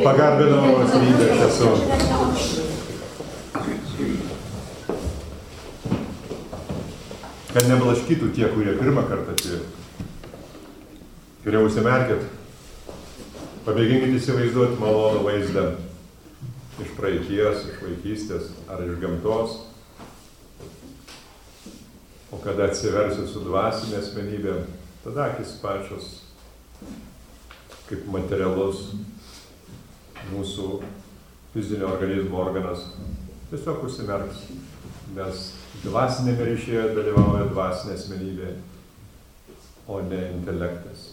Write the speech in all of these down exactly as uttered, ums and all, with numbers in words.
Pagarbinau asmenybę aš esu. Kad neblaškytų tie, kurie pirmą kartą atėjo. Geriau užsimerkit. Pamėginkit įsivaizduoti malonų vaizdą iš praeities, iš vaikystės ar iš gamtos. O kada atsiversiu su dvasinė asmenybė, tada akis pačios kaip materialus mūsų fizinio organizmo organas tiesiog užsimerks, nes dvasinėme ryšyje dalyvauja dvasinė asmenybė, o ne intelektas.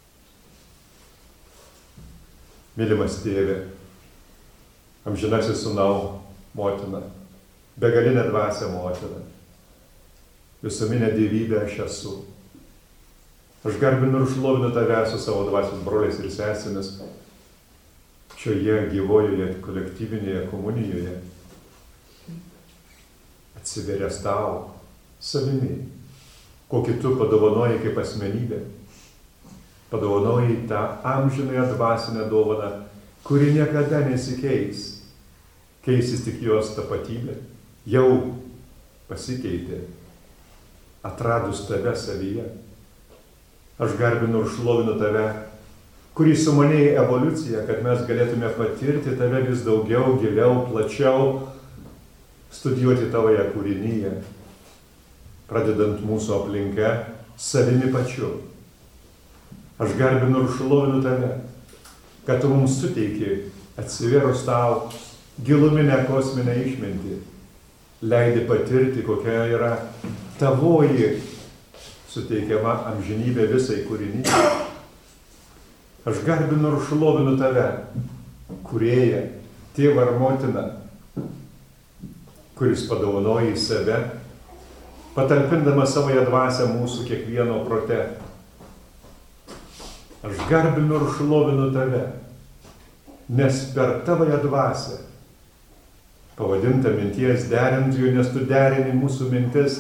Mylimas tėvė, amžinasis sūnau, motina, begalinė dvasia motina, visuminė dievybė aš esu. Aš garbinu ir šlovinu tave su savo dvasios broliais ir sesėmis šioje gyvojoje kolektyvinėje komunijoje. Atsiveręs tau savimi, kokį tu padovanoji kaip asmenybė. Padovanoji tą amžinąją dvasinę dovaną, kuri niekada nesikeis. Keisis tik jos tapatybė. Jau pasikeitė, atradus tave savyje. Aš garbinu ir šlovinu tave, kurį sumanėjai evoliuciją, kad mes galėtume patirti tave vis daugiau, giliau, plačiau, studijuoti tavoje kūrinyje, pradedant mūsų aplinka savimi pačiu. Aš garbinu ir šlovinu tave, kad tu mums suteiki, atsivėrus tau, giluminę kosminę išmintį, leidi patirti, kokia yra tavoji suteikiama amžinybė visai kūrinyje. Aš garbinu ir šlovinu tave, kūrėją, tėvą ir motiną, kuris padovanoja į save, patalpindama savoje dvasią mūsų kiekvieno prote. Aš garbinu ir šlovinu tave, nes per tavoje dvasią, pavadinta minties derintojų, nes tu derini mūsų mintis,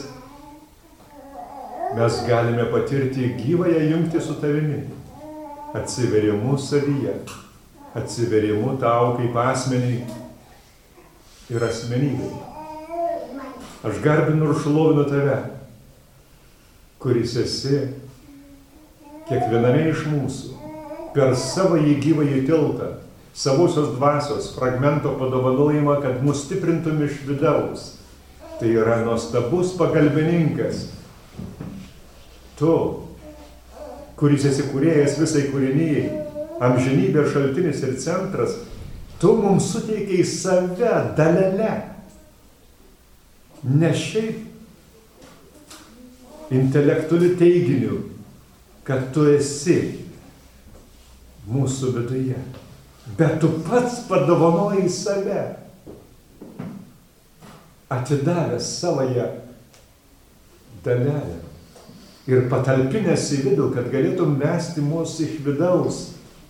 mes galime patirti gyvąją jungtį su tavimi, atsiverimu savyje, atsiverimu tau kaip asmeniai ir asmenybei. Aš garbinu ir šlovinu tave, kuris esi kiekviename iš mūsų, per savo gyvąjį tiltą, savosios dvasios fragmento padovanojimą, kad mus stiprintum iš vidaus. Tai yra nuostabus pagalbininkas. Tu, kuris esi kūrėjas visai kūrinyjei, amžinybės šaltinis ir centras, tu mums suteikiai save dalele. Ne šiaip intelektualiu teiginiu, kad tu esi mūsų viduje, bet tu pats padovanoji save, atidavęs savoje dalelę ir patalpinęs į vidų, kad galėtum mesti mus iš vidaus.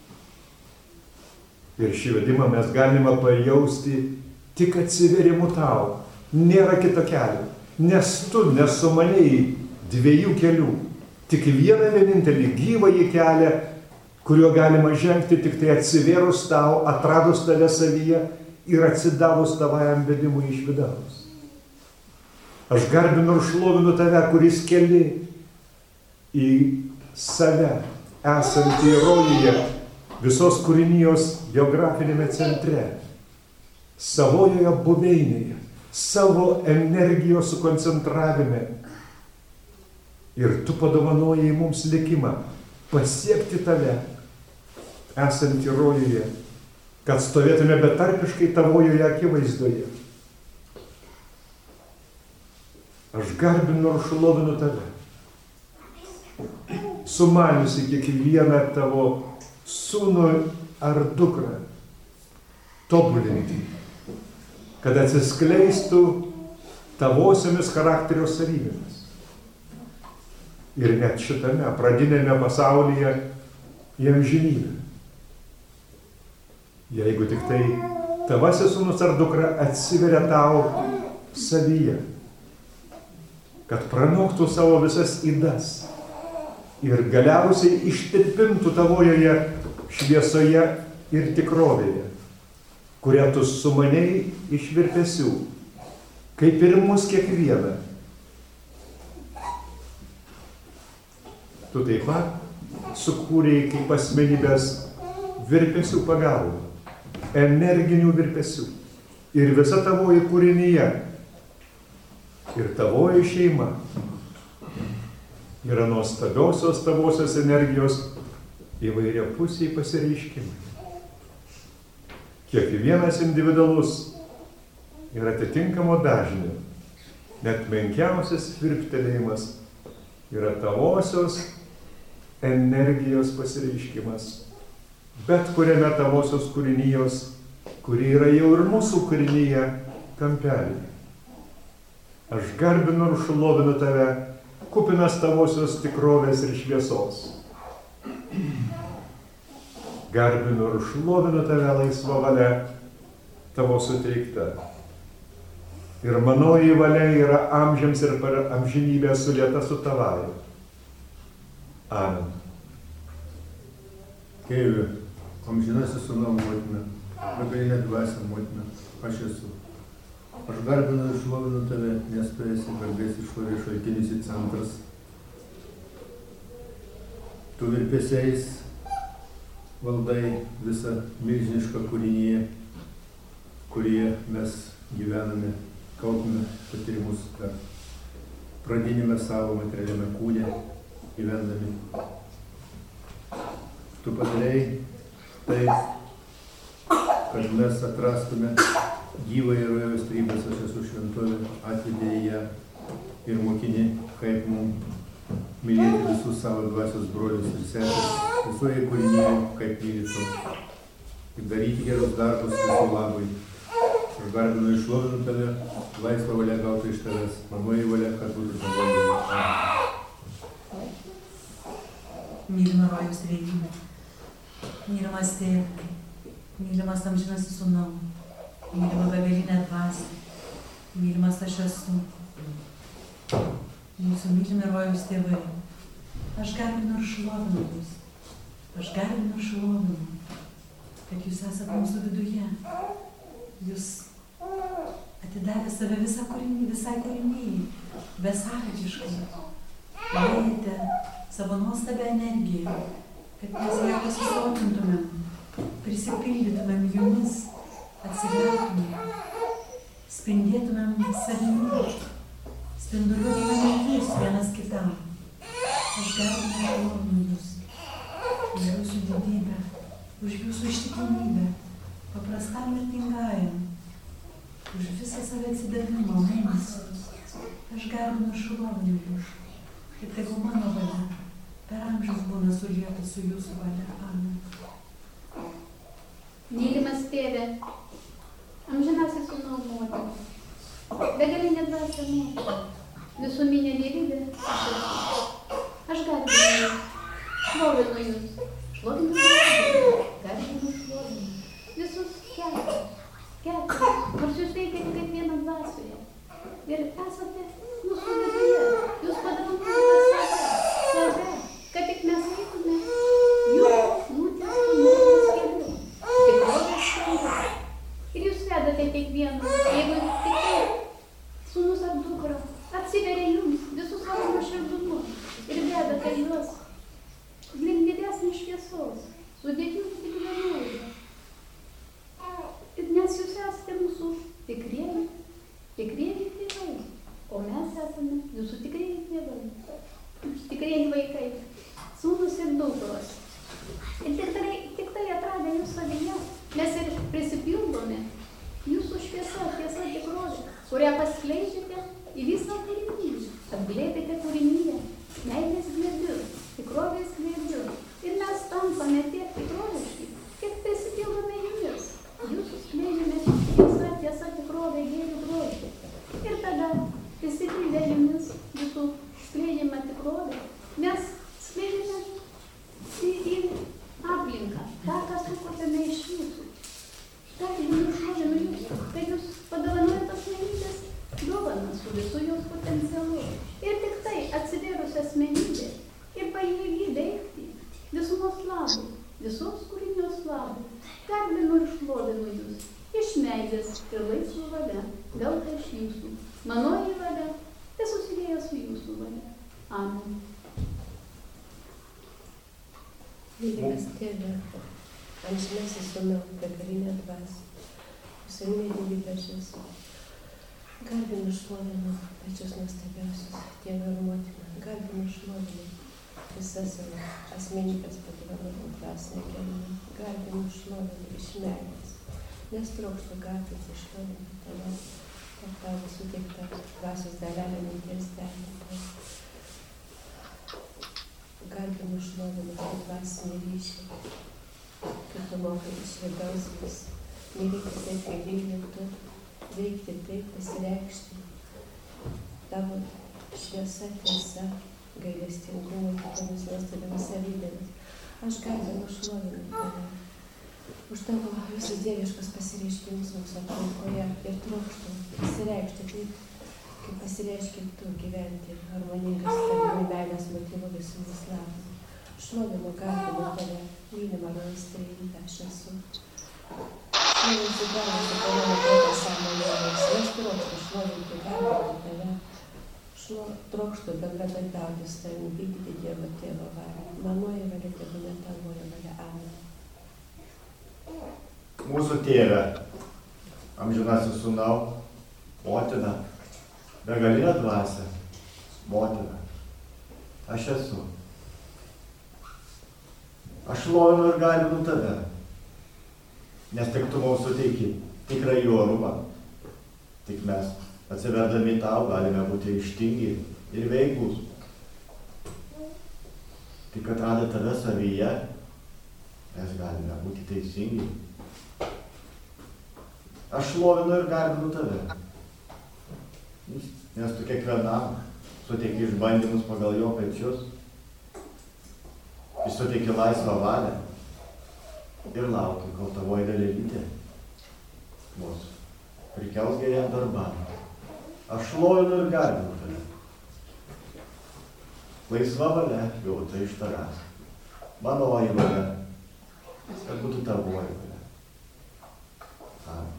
Ir šį vedimą mes galime pajausti tik atsiverimu tau. Nėra kito kelio, nes tu nesumanėjai dviejų kelių. Tik vieną vienintelį gyvąjį kelią, kuriuo galima žengti tik tai atsivėrus tau, atradus tave savyje ir atsidavus tavajam vedimui iš vidaus. Aš garbinu ir šlovinu tave, kuris keli į save, esantį rojuje, visos kūrinijos geografinėme centre, savojoje buveinėje, savo energijos sukoncentravime. Ir tu padovanojai mums likimą pasiekti tave, esantį rojuje, kad stovėtume betarpiškai tavojoje akivaizdoje. Aš garbinu ir šlovinu tave, sumaniusi kiekvieną tavo sūnų ar dukrą tobulinti, kad atsiskleistų tavosiomis charakterio savybėmis. Ir net šitame pradinėme pasaulyje į amžinybę. Jeigu tik tai tavasis sūnus ar dukra atsiveria tau savyje, kad pranoktų savo visas ydas ir galiausiai ištirpintų tavojoje šviesoje ir tikrovėje, kurią tu sumaniai iš virpesių, kaip ir mus kiekvieną. Tu taip pat sukūrei kaip asmenybės virpesių pagalba, energinių virpesių. Ir visa tavoji kūrinyje, ir tavoji šeima yra nuostabiosios tavosios energijos įvairiapusiai pasireiškimai. Kiekvienas individualus yra atitinkamo dažnio, net menkiausias virptelėjimas yra tavosios energijos pasireiškimas, bet kuriame tavosios kūrinijos, kuri yra jau ir mūsų kūrinyje kampelėje. Aš garbinu ir šlovinu tave, kupinas tavosios tikrovės ir šviesos. Garbinu ir šlovinu tave laisva valia, tavo suteikta. Ir manoji valia yra amžiams ir per amžinybę sulieta su tavąja. Amen. Tėve, amžinasis sūnau motina, begalinė dvasia motina, aš esu. Aš garbinu ir šlovinu tave, nes tu esi garbės ir šlovės šaltinis ir centras. Tu virpesiais valdai visą milžinišką kūriniją, kurie mes gyvename, kaupime patyrimus per pradinėme savo materialiame kūne gyvendami. Tu padarei taip, kad mes atrastume gyvąją rojaus trybės, aš esu šventovė, atvedė ją ir mokini, kaip mums mylėti visus savo dvasios brolius ir seses, visoje kūrinyje, kaip myli tu. Ir daryti gerus darbus visų labui. Aš garbinu ir šlovinu tave, laisvą valią gauti iš tavęs, manoji valia, kad būtų tavo. Mylima rojaus trejybė, mylimas tėvai, mylimas amžinasis sūnau, mylima begalinė dvasia, mylimas aš esu. Jūsų mylimi rojaus tėvai, aš garbinu ir šlovinu jūs, aš garbinu ir šlovinu, kad jūs esate mūsų viduje. Jūs atidavė save visą kūrinį, visai kūrinyjai, besąlygiškai, leidėte savo nuostabią energiją, kad mes ją pasisotintumėm, prisipildytumėm jumis, atsivertumėm, spindėtumėm savimi, spinduliuotumėm jūs vienas kitam. Aš garbinu ir šlovinu jūs, už jūsų didybę, už jūsų ištikimybę, paprastam mirtingajam, už visą save atsidavimą mums. Aš garbinu ir šlovinu jūs, ir tegul mano valia per amžius būna sulieta su jūsų valia. Amen. Mylimas tėve, amžinasis sūnau motina, begalinė dvasia motina, visuminė dievybė aš esu. Aš garbinu jūs, šlovinu jūs, šlovinu jūs, garbinu šlovinu. Visus keturis, keturis, nors jūs veikiate kaip viena dvasioje. Ir esate mūsų viduje, jūs padovanojate save, save, kad tik mes eitume jūs nutiestume keliu, tikrovės keliu. Ir jūs vedate kiekvieną, jeigu tikrai sūnus ar dukra atsiveria jums visus savo nuoširdumu ir vedate juos link didesnės šviesos, su didžiuliu tikrumu. Nes jūs esate mūsų tikrieji, tikrieji tėvai, o mes esame jūsų tikrieji tėvai, tikrieji vaikai, sūnus ir dukros. Ir tik tai, tik tai atradę jūs savyje, mes ir prisipildome jūsų šviesa, tiesa tikrovė, kurią paskleidžiate į visą kūrinį, apglėbėte kūrinyje, meilės glėbiu, tikrovės glėbiu. Ir mes tampame tiek tikroviški, kiek prisipildome jumis. Jūsų skleidžiame tiesa, tiesa tikrovė, gėrių grožį. Ir tada prisipildę jumis jūsų skleidžiamą tikrovę, mes skleidžiame į, į aplinką, tą, ką sukurtame iš jūsų. Tą jumis šlovinu jūs, kad jūs padovanojate asmenybės dovaną su visu jos potencialu. Ir tik tai atsivėrus asmenybė, ir laisva valia gauta iš jūsų. Manoji valia nesusilieja su jūsų valia. Amen. Mylimas Tėve, amžinasis Sūnau, begalinė dvasia, visame dievybės esu. Garbinu šlovinu pačius nuostabiausius Tėvą ir Motiną, garbinu šlovinu visas savo asmenybės padovanotą dvasinę gelmę, garbinu šlovinu iš meilės, nes trokštu garbinti šlovinti tave, kad tavo suteikta dvasios dalelė minties derinti. Garbinu šlovinu tą dvasinį ryšį, kad tu mokai iš vidaus vis mylėti taip, kaip myli tu, veikti taip, pasireikšti tavo šviesa, tiesa, gailestingumo, kitomis nuostabiamis savybėmis. Aš garbinu šlovinu tave už tavo visus dieviškus pasireiškimus mūsų aplinkoje ir trokštu pasireikšti taip, kaip pasireiškia tu gyventi harmoningas tavimi meilės motyvų visumis labui. Šlovinu, garbinu tave, mylimą rojaus trejybę aš esu. Šlovinu sudavusi tave neduotą sąmonėmis, nes trokštu šlovinti, garbinu tave. Šlo, trokštu bendradarbiauti su tavimi, vykdyti Dievo Tėvo valią. Manoji valia tebūnie tavoji valia. Amen. Mūsų Tėve, amžinasis Sūnau, Motina, begalinė dvasia, Motina, aš esu. Aš šlovinu ir garbinu tave, nes tik tu mums suteiki tikrą orumą. Tik mes, atsiverdami tau, galime būti ryžtingi ir veiklūs. Tik atradę tave savyje, mes galime būti teisingi. Aš šlovinu ir garbinu tave, nes tu kiekvienam suteiki išbandymus pagal jo pečius. Jis suteiki laisvą valią ir lauki, kol tavoji dalelytė mus prikels geriem darbam. Aš šlovinu ir garbinu tave. Laisva valia gauta iš tavęs. Manoji valia, kad būtų tavoji valia. Amen.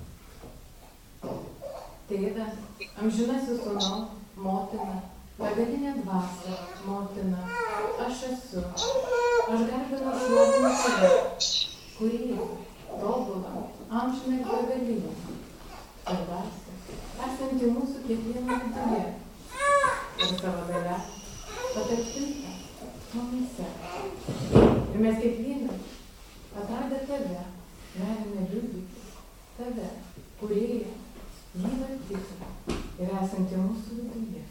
Tėve, amžinasis Sūnau, Motina, begalinė dvasia, Motina, aš esu. Aš garbinu šlovinu tave, kurį tobulą, amžiną ir begalinę. Svarbiausia, esanti mūsų kiekvieno viduje ir savo galia patalpinta mumyse. Ir mes kiekvienas atradę tave galime liudyti tave, kūrėją, gyvą tikrą ir esantį mūsų viduje.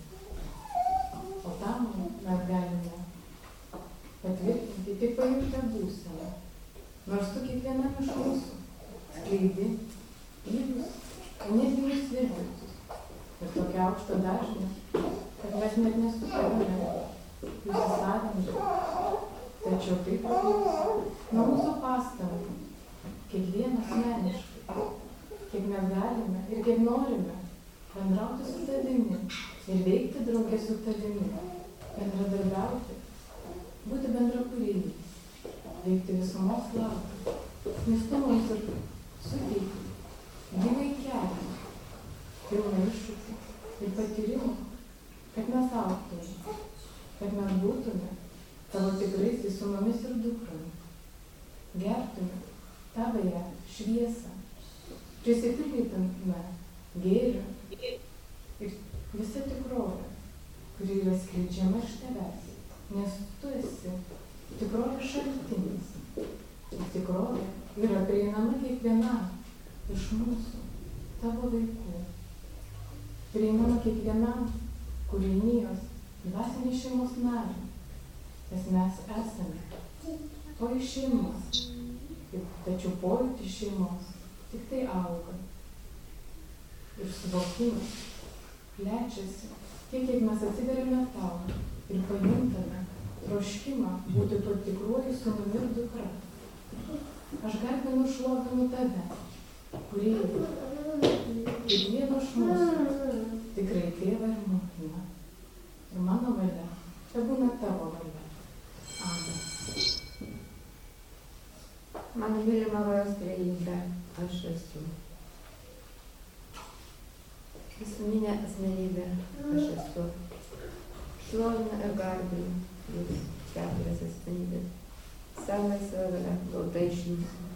O tam mes galime patvirtinti tik pajutę būseną, nors tu kiekvienam iš mūsų skleidi gyvus, energinius virpesius ir tokia aukšto dažnį, kad mes net nesuprantame jūsų savinti. Tačiau taip priklauso nuo mūsų pastangų, kiekvienas asmeniškai, kiek mes galime ir kiek norime bendrauti su tavimi ir veikti drauge su tavimi, bendradarbiauti, būti bendrakūrėjai, veikti visumos labui, nes tu mums ir suteiki gyvai kelią, pilną iššūkių ir patyrimų, kad mes augtume, kad mes būtume tavo tikraisiais sūnumis ir dukromis, gertume tavąją šviesą, prisipildytume gėrio ir visą tikrovę, kuri yra skleidžiama iš tavęs, nes tu esi tikrovės šaltinis. Ir tikrovė yra prieinama kiekvienam iš mūsų, tavo vaikų. Prieinama kiekvienam kūrinijos dvasinės šeimos nariui, nes mes esame to iš šeimos, tačiau pojūtis šeimos tik tai auga. Ir suvokimas plečiasi tiek, kiek mes atsiveriame tau ir pajuntame troškimą būti tuo tikruoju sūnumi ir dukra. Aš garbinu šlovinu tave, kurį kiekvieno iš mūsų tikrai tėvą ir motiną. Ir mano valia, tebūna tavo valia. Amen. Mano mylima rojaus trejybė, aš esu. Visuminė asmenybė aš esu. Šlovina ir garbinu jūs keturias asmenybės. Savo laisvą valią gauta iš jūsų.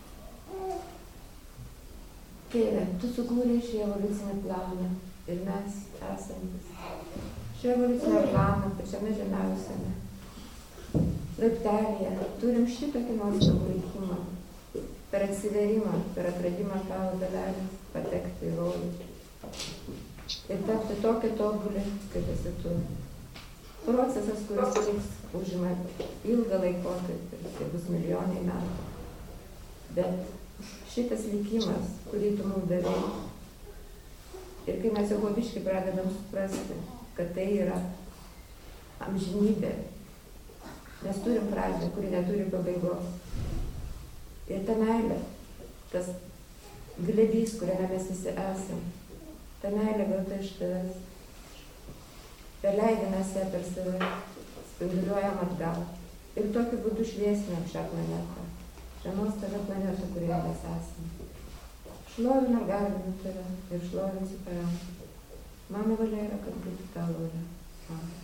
Tėve, tu sukūrei šį evoliucinį planą ir mes esantis. Šį evoliucinį planą pačiame žemiausiame laiptelėje turim šitokį nuostabų likimą. Per atsiverimą, per atradimą tavo dalelės patekti į rojų. Ir tapti tokia tobulė, kaip esi tu. Procesas, kuris liks, užima ilgą laikotarpį, tai bus milijonai metų. Bet šitas likimas, kurį tu mums davei, ir kai mes jau biškai pradedam suprasti, kad tai yra amžinybė, mes turim pradžią, kuri neturi pabaigos. Ir ta meilė, tas glėbys, kuriame mes visi esam, ta meilė gauta iš tavęs. Perleidė mes ją per save, spinduliuojam atgal. Ir tokiu būdu šviesinam šią planetą. Šią nuostabią planetą, kurioje mes esame. Šlovinu, garbinu tave ir šlovinsiu per amžių. Mano valia yra, kad būtų tavo valia. Amen.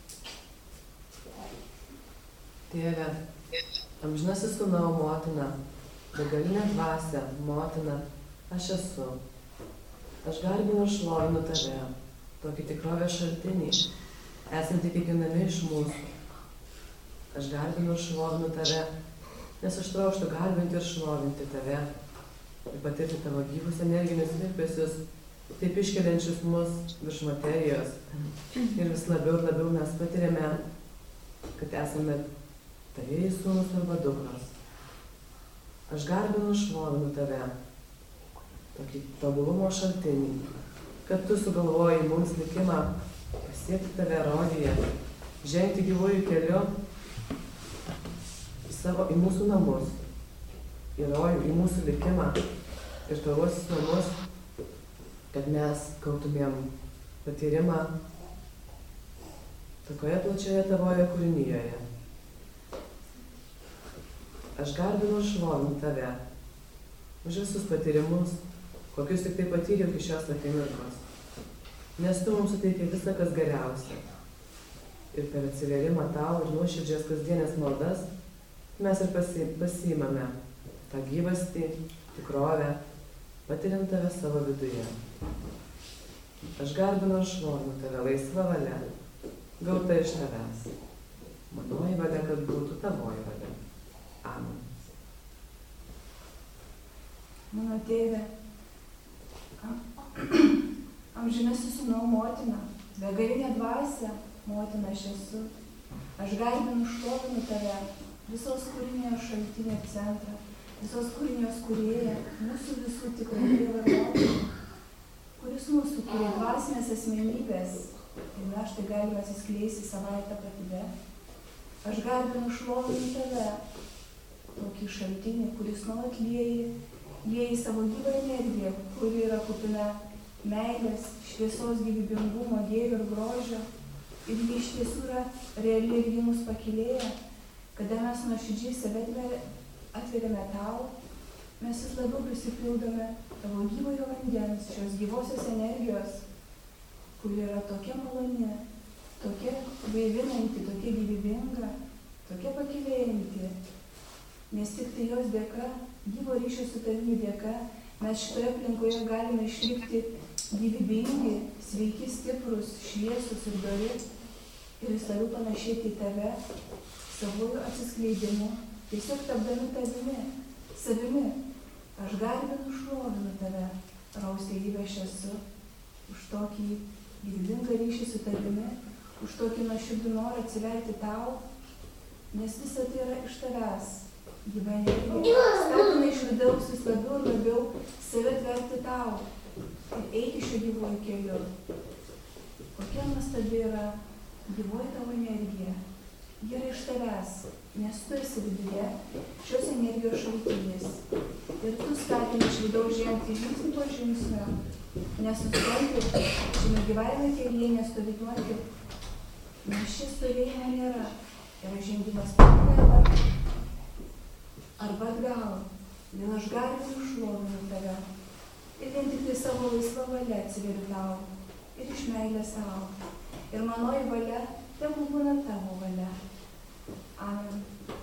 Tėve, amžinasis sūnau motina, begalinė dvasia, motina, aš esu. Aš garbinu ir šlovinu tave, tokį tikrovės šaltinį, esantį kiekviename iš mūsų. Aš garbinu ir šlovinu tave, nes aš trokštu garbinti ir šlovinti tave ir patirti tavo gyvus energinius virpesius, taip iškeliančius mus virš materijos. Ir vis labiau ir labiau mes patiriame, kad esame tavėjai sūnus arba dukros. Aš garbinu ir šlovinu tave, tokį tobulumo šaltinį, kad tu sugalvoji mums likimą pasiekti tave rojuje, žengti gyvųjų keliu į savo, į mūsų namus, į rojų, į mūsų likimą ir tavuosius namus, kad mes gautumėm patyrimą tokioje plačioje tavoje kūrinyjoje. Aš garbinu ir šlovinu tave už visus patyrimus, kokius tik tai patyriau iki šios akimirkos. Nes tu mums suteikė visą, kas geriausia. Ir per atsiverimą tau ir nuoširdžias kasdienės maldas mes ir pasi, pasiimame tą gyvastį, tikrovę, patiriant tave savo viduje. Aš garbinu ir šlovinu tave laisva valia, gauta iš tavęs. Manoji valia, kad būtų tavoji valia. Amen. Mano tėve, amžinasis sūnau motina, begalinė dvasia, motina aš esu. Aš garbinu, šlovinu tave, visos kūrinijos šaltinio centrą, visos kūrinijos kūrėją, mūsų visų tikrą Dievą ir motiną, kuris mūsų kūrė dvasinės asmenybės ir mes štai galime atsiskleisti savai tapatybę. Aš garbinu, šlovinu tave, tokį šaltinį, kuris nuolat lieji, lieji savo gyvą energiją, kuri yra kupina meilės, šviesos, gyvybingumo, gėrio ir grožio. Ir ji iš tiesų yra reali ir ji mus pakylėja. Kada mes nuoširdžiai save atveriame tau, mes vis labiau prisipildome tavo gyvojo vandens, šios gyvosios energijos, kuri yra tokia maloni, tokia vaivinanti, tokia gyvybinga, tokia pakylėjanti. Nes tik tai jos dėka, gyvo ryšio su tavimi dėka, mes šitoje aplinkoje galime išlikti gyvybingi, sveiki, stiprus, šviesus ir dori ir vis labiau panašėti į tave, savųjų atsiskleidimu, tiesiog tapdami tavimi, savimi. Aš garbinu, šlovinu tave, raus tėvybė aš esu, už tokį gyvybingą ryšį su tavimi, už tokį nuoširdų norą atsiverti tau, nes visa tai yra iš tavęs. Gyva energija skatina iš vidaus vis labiau ir labiau save atverti tau ir eiti šio gyvojo keliu. Kokia nuostabi yra gyvoji tavo energija. Ji yra iš tavęs, nes tu esi viduje šios energijos šaltinis. Ir tu skatini iš vidaus žengti žingsnį po žingsnio, nesustoti šiame gyvajame kelyje, nestovėti, nes šis stovėjimo nėra. Yra žengimas pirmą arba atgal, vien aš garbinu, šlovinu tave ir vien tik tai savo laisvą valią atsiveriu tau ir iš meilės savo. Ir manoji valia, tegu būna tavo valia. Amen.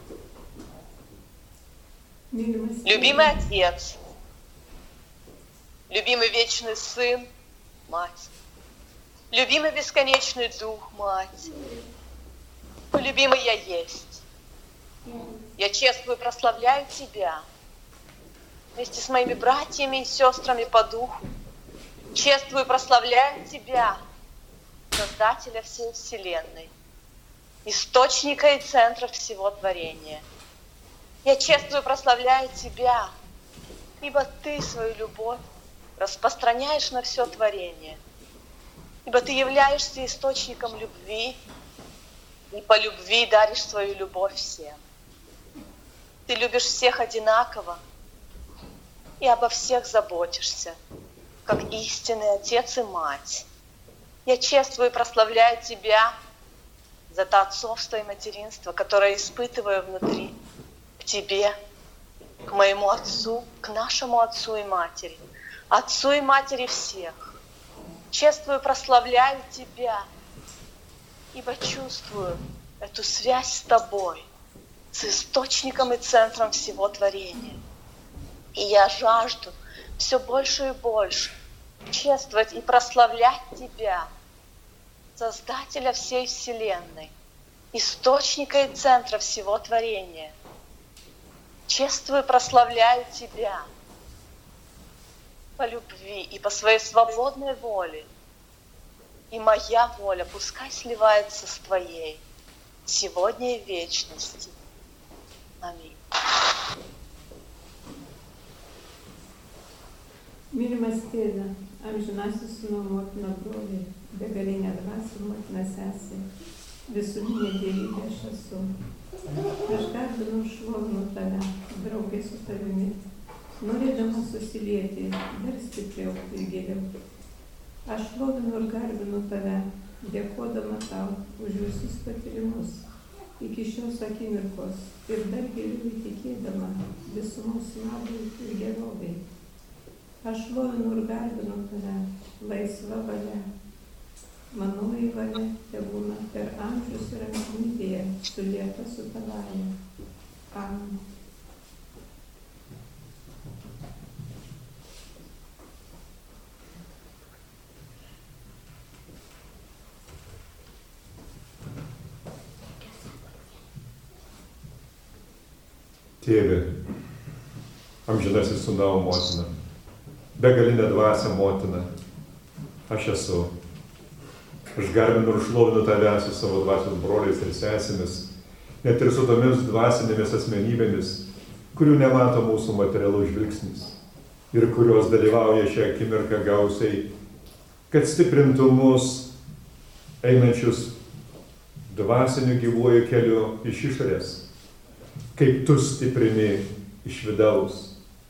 Любимый Отец, любимый Вечный Сын, Мать, любимый Бесконечный Дух, Мать, любимый я есть. Я чествую и прославляю Тебя вместе с моими братьями и сестрами по духу. Чествую и прославляю Тебя, Создателя всей Вселенной, Источника и центра всего творения. Я чествую и прославляю Тебя, ибо Ты свою любовь распространяешь на все творение, ибо Ты являешься источником любви, и по любви даришь свою любовь всем. Ты любишь всех одинаково и обо всех заботишься, как истинный Отец и Мать. Я чествую и прославляю Тебя за то отцовство и материнство, которое испытываю внутри, к Тебе, к моему Отцу, к нашему Отцу и Матери, Отцу и Матери всех. Чествую и прославляю Тебя, ибо чувствую эту связь с Тобой, с источником и центром всего творения. И я жажду все больше и больше чествовать и прославлять Тебя, Создателя всей Вселенной, источника и центра всего творения. Чествую и прославляю Тебя по любви и по своей свободной воле. И моя воля пускай сливается с Твоей сегодня и в вечности. Аминь. Mylimas Tėve, amžinasis sūnau motina broliai, begalinė dvasia motina sesė, visuminė dievybė aš esu. Aš garbinu ir šlovinu Tave, draugė su Tavimi, norėdama susilieti dar stipriau ir giliau. Aš šlovinu ir garbinu Tave, dėkodama Tau už visus patyrimus iki šios akimirkos ir dar giliau įtikėdama visumos labui ir gerovei. Aš šlovinu ir garbinu Tave, laisva valia. Manoji valia tebūna per amžius ir amžinybėje sulieta su Tavąja. Amen. Tėve, amžinasis sūnau motina, begalinė dvasia motina, aš esu. Aš garbinu ir šlovinu Tave su savo dvasios broliais ir sesėmis, net ir su tomis dvasinėmis asmenybėmis, kurių nemato mūsų materialus žvilgsnis ir kurios dalyvauja šią akimirką gausiai, kad stiprintų mus einančius dvasiniu gyvuoju keliu iš išorės, kaip Tu stiprini iš vidaus.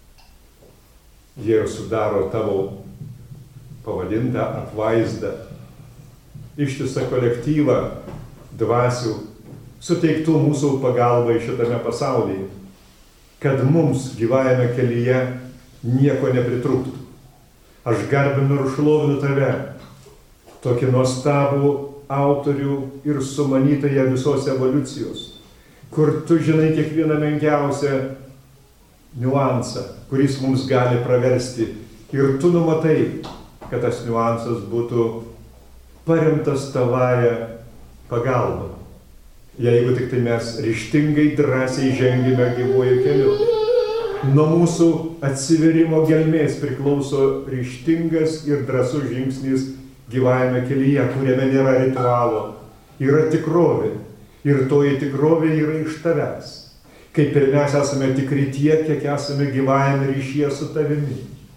Jie ir sudaro Tavo pavadintą apvaizdą, ištisą kolektyvą dvasių, suteiktų mūsų pagalbai šitame pasaulyje, kad mums gyvajame kelyje nieko nepritrūktų. Aš garbinu ir šlovinu Tave, tokį nuostabų autorių ir sumanytoją visos evoliucijos, kur Tu žinai kiekvieną menkiausią niuansą, kuris mums gali praversti, ir Tu numatai, kad tas niuansas būtų paremtas Tavąja pagalba. Jeigu tik tai mes ryžtingai drąsiai žengime gyvuoju keliu. Nuo mūsų atsiverimo gelmės priklauso ryžtingas ir drąsus žingsnis gyvajame kelyje, kuriame nėra ritualo, yra tikrovė. Ir toji tikrovė yra iš Tavęs. Kaip ir mes esame tikri tiek, kiek esame gyvajame ryšyje su Tavimi.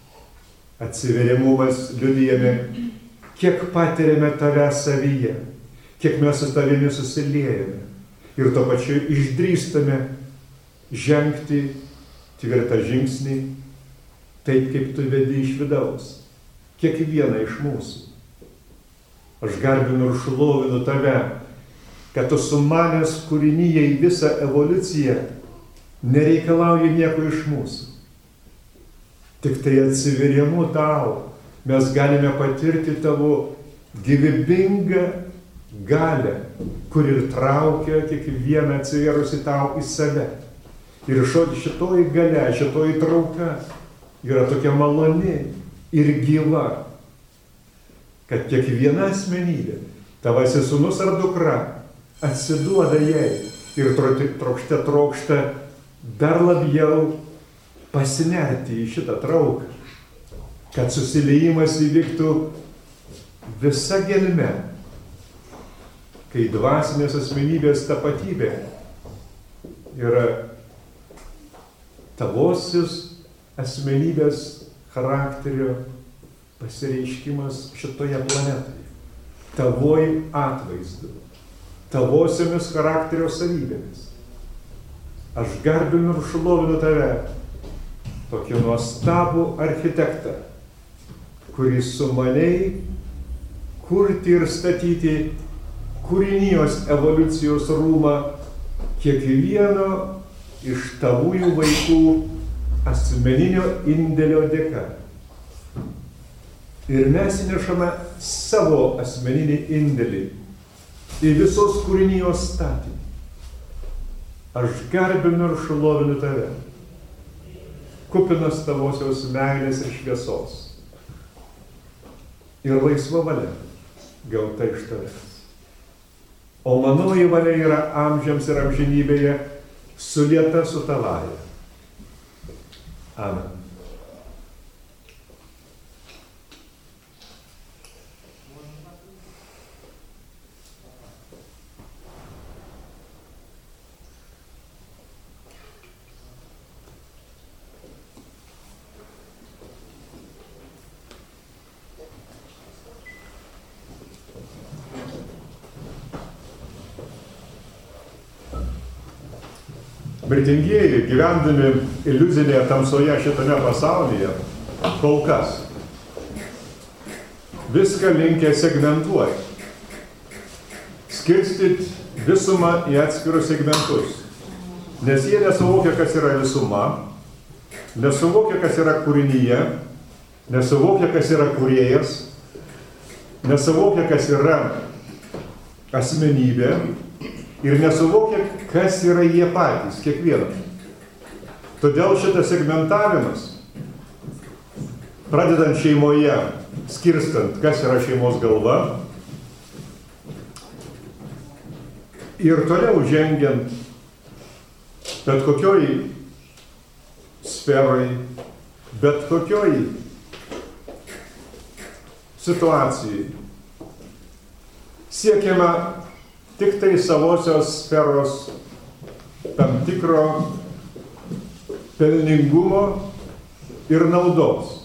Atsiverimumas liudijame, kiek patiriame Tave savyje, kiek mes su Tavimi susiliejame. Ir to pačiu išdrįstame žengti tvirtą žingsnį, taip kaip Tu vedi iš vidaus, kiekvieną iš mūsų. Aš garbinu ir šlovinu Tave, kad Tu sumanęs kūrinyje į visą evoliuciją nereikalauji nieko iš mūsų. Tik tai atsiverimu tau mes galime patirti tavo gyvybingą galę, kur ir traukia kiekvieną atsiverusi tau į save. Ir šitoji galia, šitoji trauka yra tokia maloni ir gyva, kad kiekviena asmenybė, tavasis sūnus ar dukra, atsiduoda jai ir trokšte trokšta dar labiau pasinerti į šitą trauką, kad susiliejimas įvyktų visa gelme, kai dvasinės asmenybės tapatybė yra tavosios asmenybės charakterio pasireiškimas šitoje planetoje, tavoji atvaizdu, tavosiomis charakterio savybėmis. Aš garbinu ir šlovinu tave, tokį nuostabų architektą, kuris sumaniai kurti ir statyti kūrinijos evoliucijos rūmą kiekvieno iš tavųjų vaikų asmeninio indėlio dėka. Ir mes įnešame savo asmeninį indėlį į visos kūrinijos statymą. Aš garbinu ir šlovinu tave, kupinas tavosios meilės ir šviesos. Ir laisva valia gauta iš tavęs. O manoji valia yra amžiams ir amžinybėje sulieta su tavaja. Amen. Mirtingieji, gyvendami iliuzinėje tamsoje šitame pasaulyje, kol kas viską linkę segmentuoti, skirstyti visumą į atskirus segmentus, nes jie nesuvokia, kas yra visuma, nesuvokia, kas yra kūrinyje, nesuvokia, kas yra kūrėjas, nesuvokia, kas yra asmenybė, ir nesuvokia, kas yra jie patys, kiekvienas. Todėl šitas segmentavimas, pradedant šeimoje, skirstant, kas yra šeimos galva, ir toliau žengiant bet kokioj sferoj, bet kokioj situacijai, siekiama tik tai savosios sferos tam tikro pelningumo ir naudos.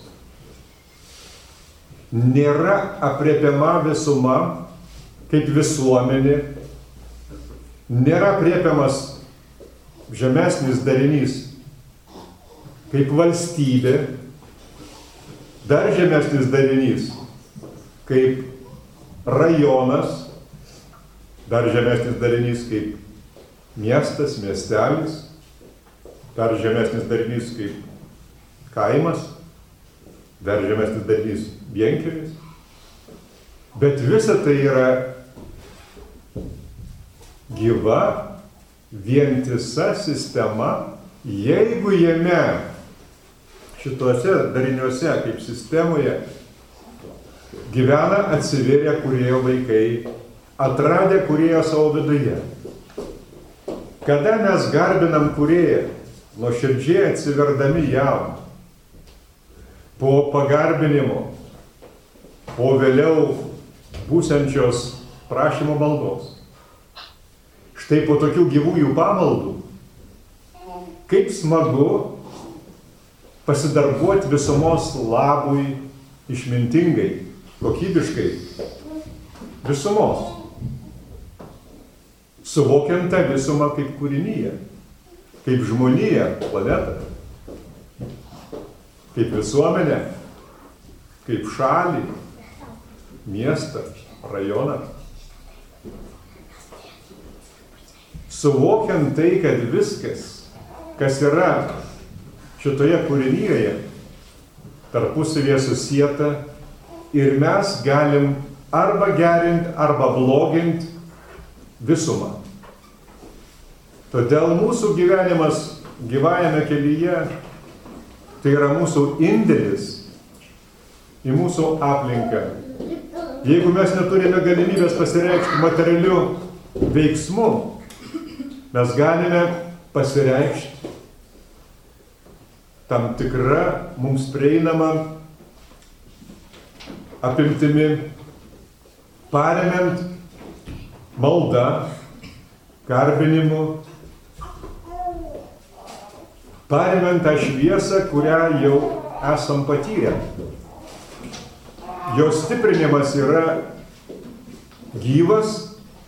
Nėra aprėpiama visuma kaip visuomenė, nėra aprėpiamas žemesnis darinys kaip valstybė, dar žemesnis darinys kaip rajonas, dar žemesnis darinys kaip miestas, miestelis, dar žemesnis darinys kaip kaimas, dar žemesnis darinys vienkiemis. Bet visa tai yra gyva, vientisa sistema, jeigu jame šituose dariniuose kaip sistemoje gyvena atsivėrę kūrėjo vaikai, atradę kūrėją savo viduje. Kada mes garbinam kūrėją, nuoširdžiai atsiverdami jam, po pagarbinimo, po vėliau būsiančios prašymo maldos, štai po tokių gyvųjų pamaldų, kaip smagu pasidarbuoti visumos labui išmintingai, kokybiškai, visumos. Suvokiant tą visumą kaip kūrinyje, kaip žmoniją, planetą, kaip visuomenę, kaip šalį, miestą, rajoną. Suvokiant tai, kad viskas, kas yra šitoje kūrinyje, tarpusavėje susieta ir mes galim arba gerinti, arba bloginti visumą. Todėl mūsų gyvenimas gyvajame kelyje tai yra mūsų indėlis į mūsų aplinką. Jeigu mes neturime galimybės pasireikšti materialiu veiksmu, mes galime pasireikšti tam tikra mums prieinama apimtimi, paremiant maldą, garbinimu, paremiant tą šviesą, kurią jau esam patyrę. Jos stiprinimas yra gyvas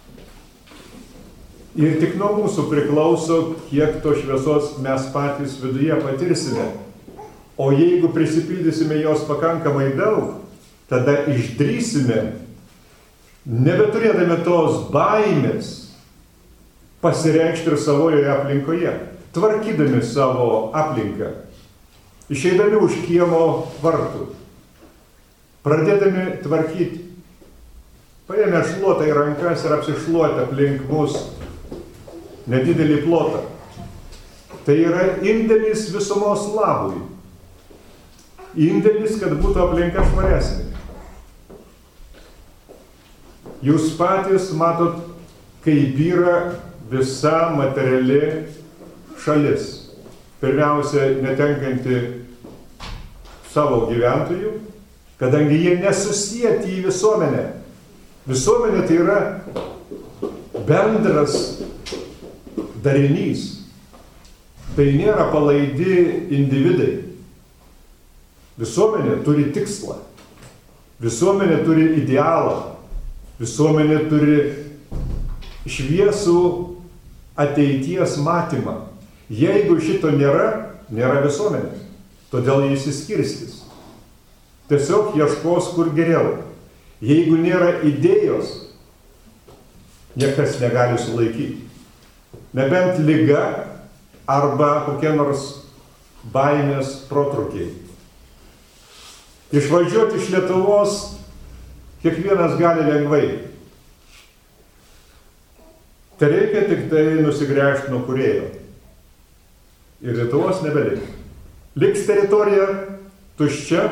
ir tik nuo mūsų priklauso, kiek to šviesos mes patys viduje patirsime. O jeigu prisipildysime jos pakankamai daug, tada išdrįsime, nebeturėdami tos baimės, pasireikšti ir savoje aplinkoje, tvarkydami savo aplinką, išeidami už kiemo vartų, pradėdami tvarkyti, paėmę šluotą į rankas ir apsišluoti aplink mus nedidelį plotą. Tai yra indėlis visumos labui. Indėlis, kad būtų aplinka švaresnė. Jūs patys matot, kaip yra visa materiali šalis. Pirmiausia, netenkanti savo gyventojų, kadangi jie nesusieti į visuomenę. Visuomenė tai yra bendras darinys. Tai nėra palaidi individai. Visuomenė turi tikslą. Visuomenė turi idealą. Visuomenė turi šviesų ateities matymą. Jeigu šito nėra, nėra visuomenės. Todėl jis išsiskirstys. Tiesiog ieškos kur geriau. Jeigu nėra idėjos, niekas negali sulaikyti. Nebent liga arba kokie nors baimės protrukiai. Išvažiuoti iš Lietuvos kiekvienas gali lengvai. Tai reikia tik tai nusigręžti nuo kūrėjo. Ir Lietuvos nebeliks. Liks teritorija tuščia,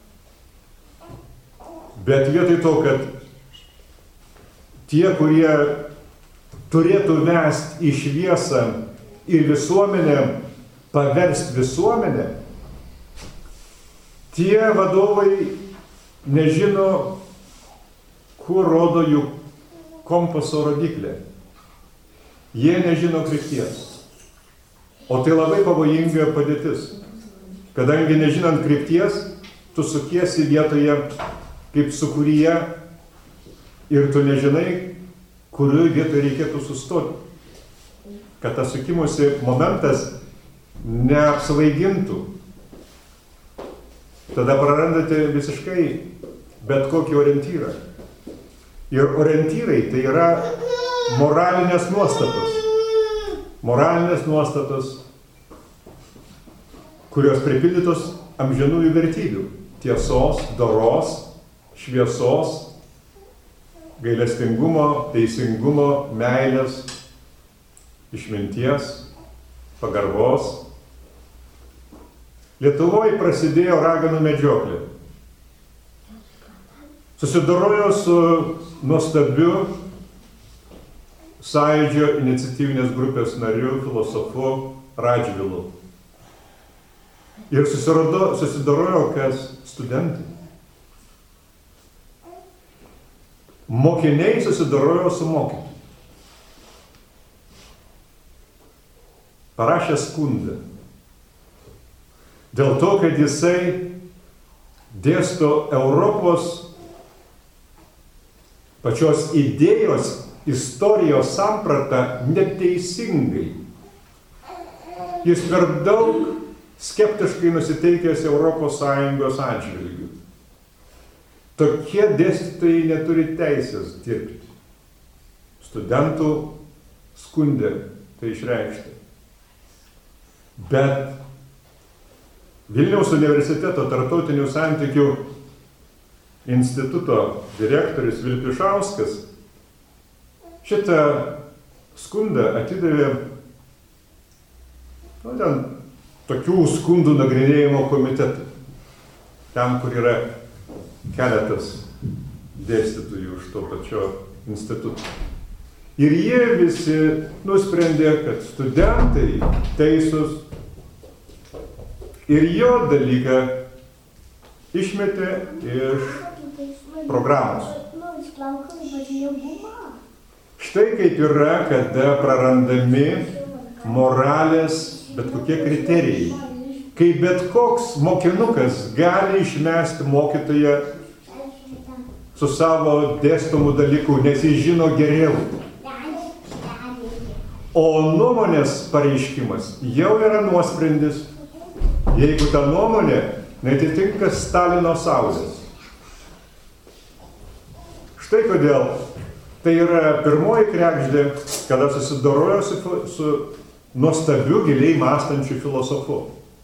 bet vietoj to, kad tie, kurie turėtų vesti į šviesą ir visuomenę, paversti visuomenę, tie vadovai nežino, kur rodo jų kompaso rodiklė. Jie nežino krypties. O tai labai pavojinga padėtis. Kadangi nežinant krypties, tu sukiesi vietoje kaip sūkuryje ir tu nežinai, kurioje vietoje reikėtų sustoti. Kad tas sukimosi momentas neapsvaigintų. Tada prarandate visiškai bet kokį orientyrą. Ir orientyrai tai yra moralinės nuostatos. Moralinės nuostatos, kurios pripildytos amžinųjų vertybių. Tiesos, doros, šviesos, gailestingumo, teisingumo, meilės, išminties, pagarbos. Lietuvoje prasidėjo raganų medžioklė. Susidorojo su nuostabiu Sąjūdžio iniciatyvinės grupės nariu, filosofu Radžvilu. Ir susidorojo, kas studentai. Mokiniai susidorojo su mokytoju. Parašė skundą. Dėl to, kad jisai dėsto Europos pačios idėjos, istorijos sampratą neteisingai. Jis per daug skeptiškai nusiteikęs Europos Sąjungos atžvilgių. Tokie dėstytojai neturi teisės dirbti. Studentų skundė tai išreikšti. Bet Vilniaus universiteto tarptautinių santykių instituto direktorius Vilpišauskas šitą skundą atidavė, nu, ten tokių skundų nagrinėjimo komitetui. Ten, kur yra keletas dėstytojų iš to pačio instituto. Ir jie visi nusprendė, kad studentai teisūs ir jo dalyką išmetė iš programos. Štai kaip yra, kada prarandami moralės bet kokie kriterijai. Kai bet koks mokinukas gali išmesti mokytoją su savo dėstomų dalykų, nes jis žino geriau. O nuomonės pareiškimas jau yra nuosprendis, jeigu ta nuomonė neatitinka Stalino saulės. Štai kodėl tai yra pirmoji kregždė, kada susidorojo su, su nuostabiu, giliai mąstančiu filosofu,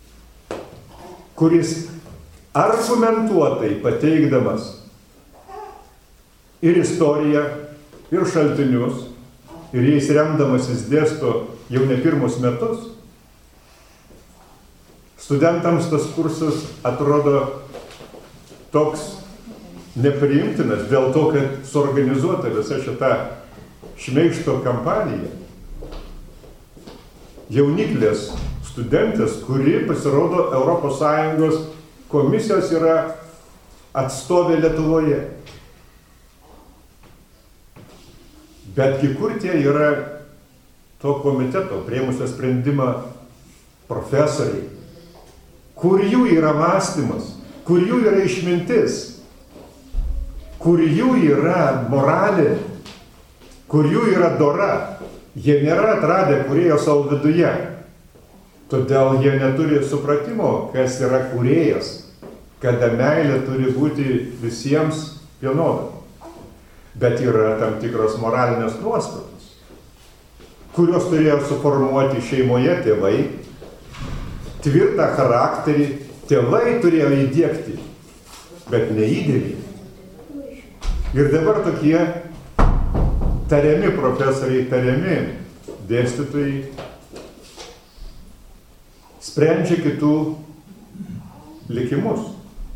kuris argumentuotai pateikdamas ir istoriją, ir šaltinius, ir jais remdamasis dėsto jau ne pirmus metus, studentams tas kursas atrodo toks nepriimtinas dėl to, kad suorganizuota visa šita šmeižto kampanija. Jauniklės studentės, kuri pasirodo Europos Sąjungos komisijos yra atstovė Lietuvoje. Betgi kur tie yra to komiteto priėmusio sprendimą profesoriai, kur jų yra mąstymas, kur jų yra išmintis, kur jų yra moralė, kur jų yra dora. Jie nėra atradę kūrėjo savo viduje. Todėl jie neturi supratimo, kas yra kūrėjas, kada meilė turi būti visiems vienoda. Bet yra tam tikros moralinės nuostatos, kurios turėjo suformuoti šeimoje tėvai, tvirtą charakterį tėvai turėjo įdiegti, bet neįdėlė. Ir dabar tokie tariami profesoriai, tariami dėstytojai sprendžia kitų likimus,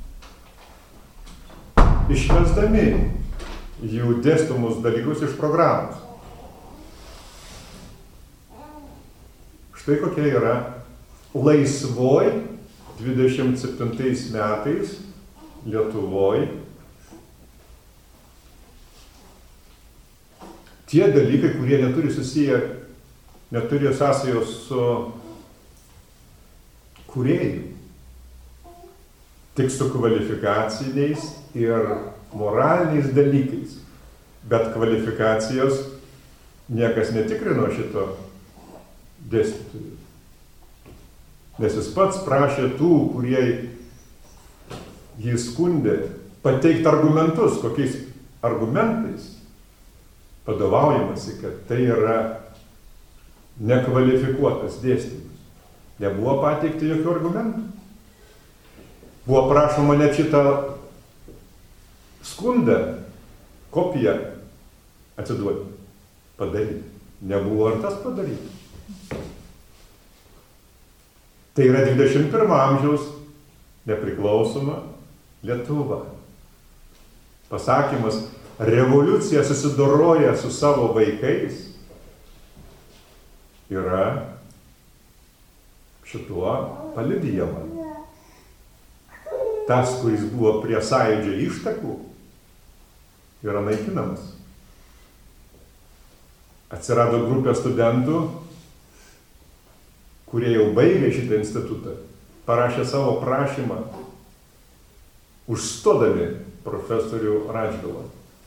išmesdami jų dėstomus dalykus iš programos. Štai kokia yra laisvoj dvidešimt septintais metais Lietuvoj tie dalykai, kurie neturi susiję, neturi sąsajos su kūrėju, tik su kvalifikaciniais ir moraliniais dalykais. Bet kvalifikacijos niekas netikrino šito dėstytojų. Nes jis pats prašė tų, kurie jį skundė, pateikti argumentus, kokiais argumentais vadovaujamasi, kad tai yra nekvalifikuotas dėstymas. Nebuvo pateikti jokių argumentų. Buvo prašoma net šitą skundą, kopiją atsiduoti, padaryti. Nebuvo ar tas padaryti. Tai yra dvidešimt pirmo amžiaus nepriklausoma Lietuva. Pasakymas, revoliucija susidoroja su savo vaikais, yra šituo paliudijama. Tas, kuris buvo prie sąjūdžio ištakų, yra naikinamas. Atsirado grupė studentų, kurie jau baigė šitą institutą, parašė savo prašymą, užstodami profesorių Radžvilą.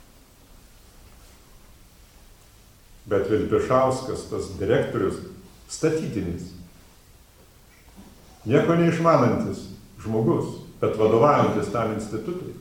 Bet Vilpišauskas, tas direktorius, statytinis, nieko neišmanantis žmogus, bet vadovaujantis tam institutui.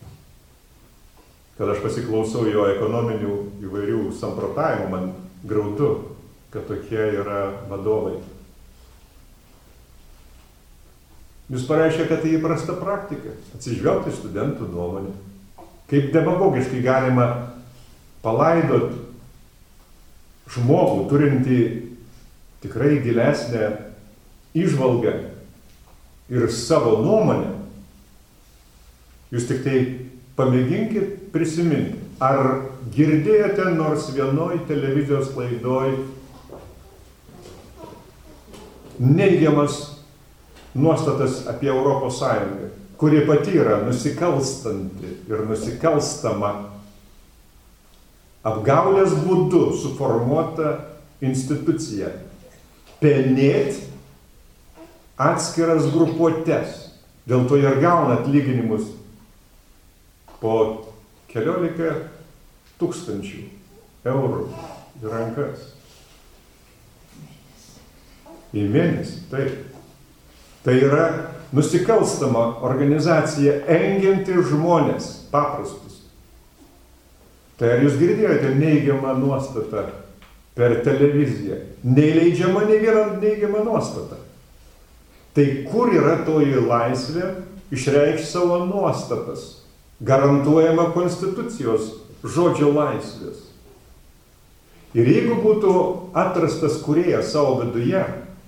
Kad aš pasiklausau jo ekonominių įvairių samprotavimų, man graudu, kad tokie yra vadovai. Jūs pareiškia, kad tai įprasta praktika. Atsižvelgti studentų nuomonę. Kaip demagogiškai galima palaidot žmogų, turintį tikrai gilesnę įžvalgą ir savo nuomonę. Jūs tik tai pamėginkit prisiminti, ar girdėjote nors vienoj televizijos laidoj neigiamas nuostatas apie Europos Sąjungą, kuri pati yra nusikalstanti ir nusikalstama, apgaulės būdu suformuota institucija, penėt atskiras grupuotes, dėl to ir gauna atlyginimus po keliolika tūkstančių eurų į rankas. Į mėnesį, taip. Tai yra nusikalstama organizacija, engianti žmonės paprastus. Tai ar jūs girdėjote neigiamą nuostatą per televiziją? Neįleidžiama nei viena neigiama nuostata. Tai kur yra toji laisvė išreikšti savo nuostatas, garantuojama konstitucijos žodžio laisvės? Ir jeigu būtų atrastas kūrėjas savo viduje,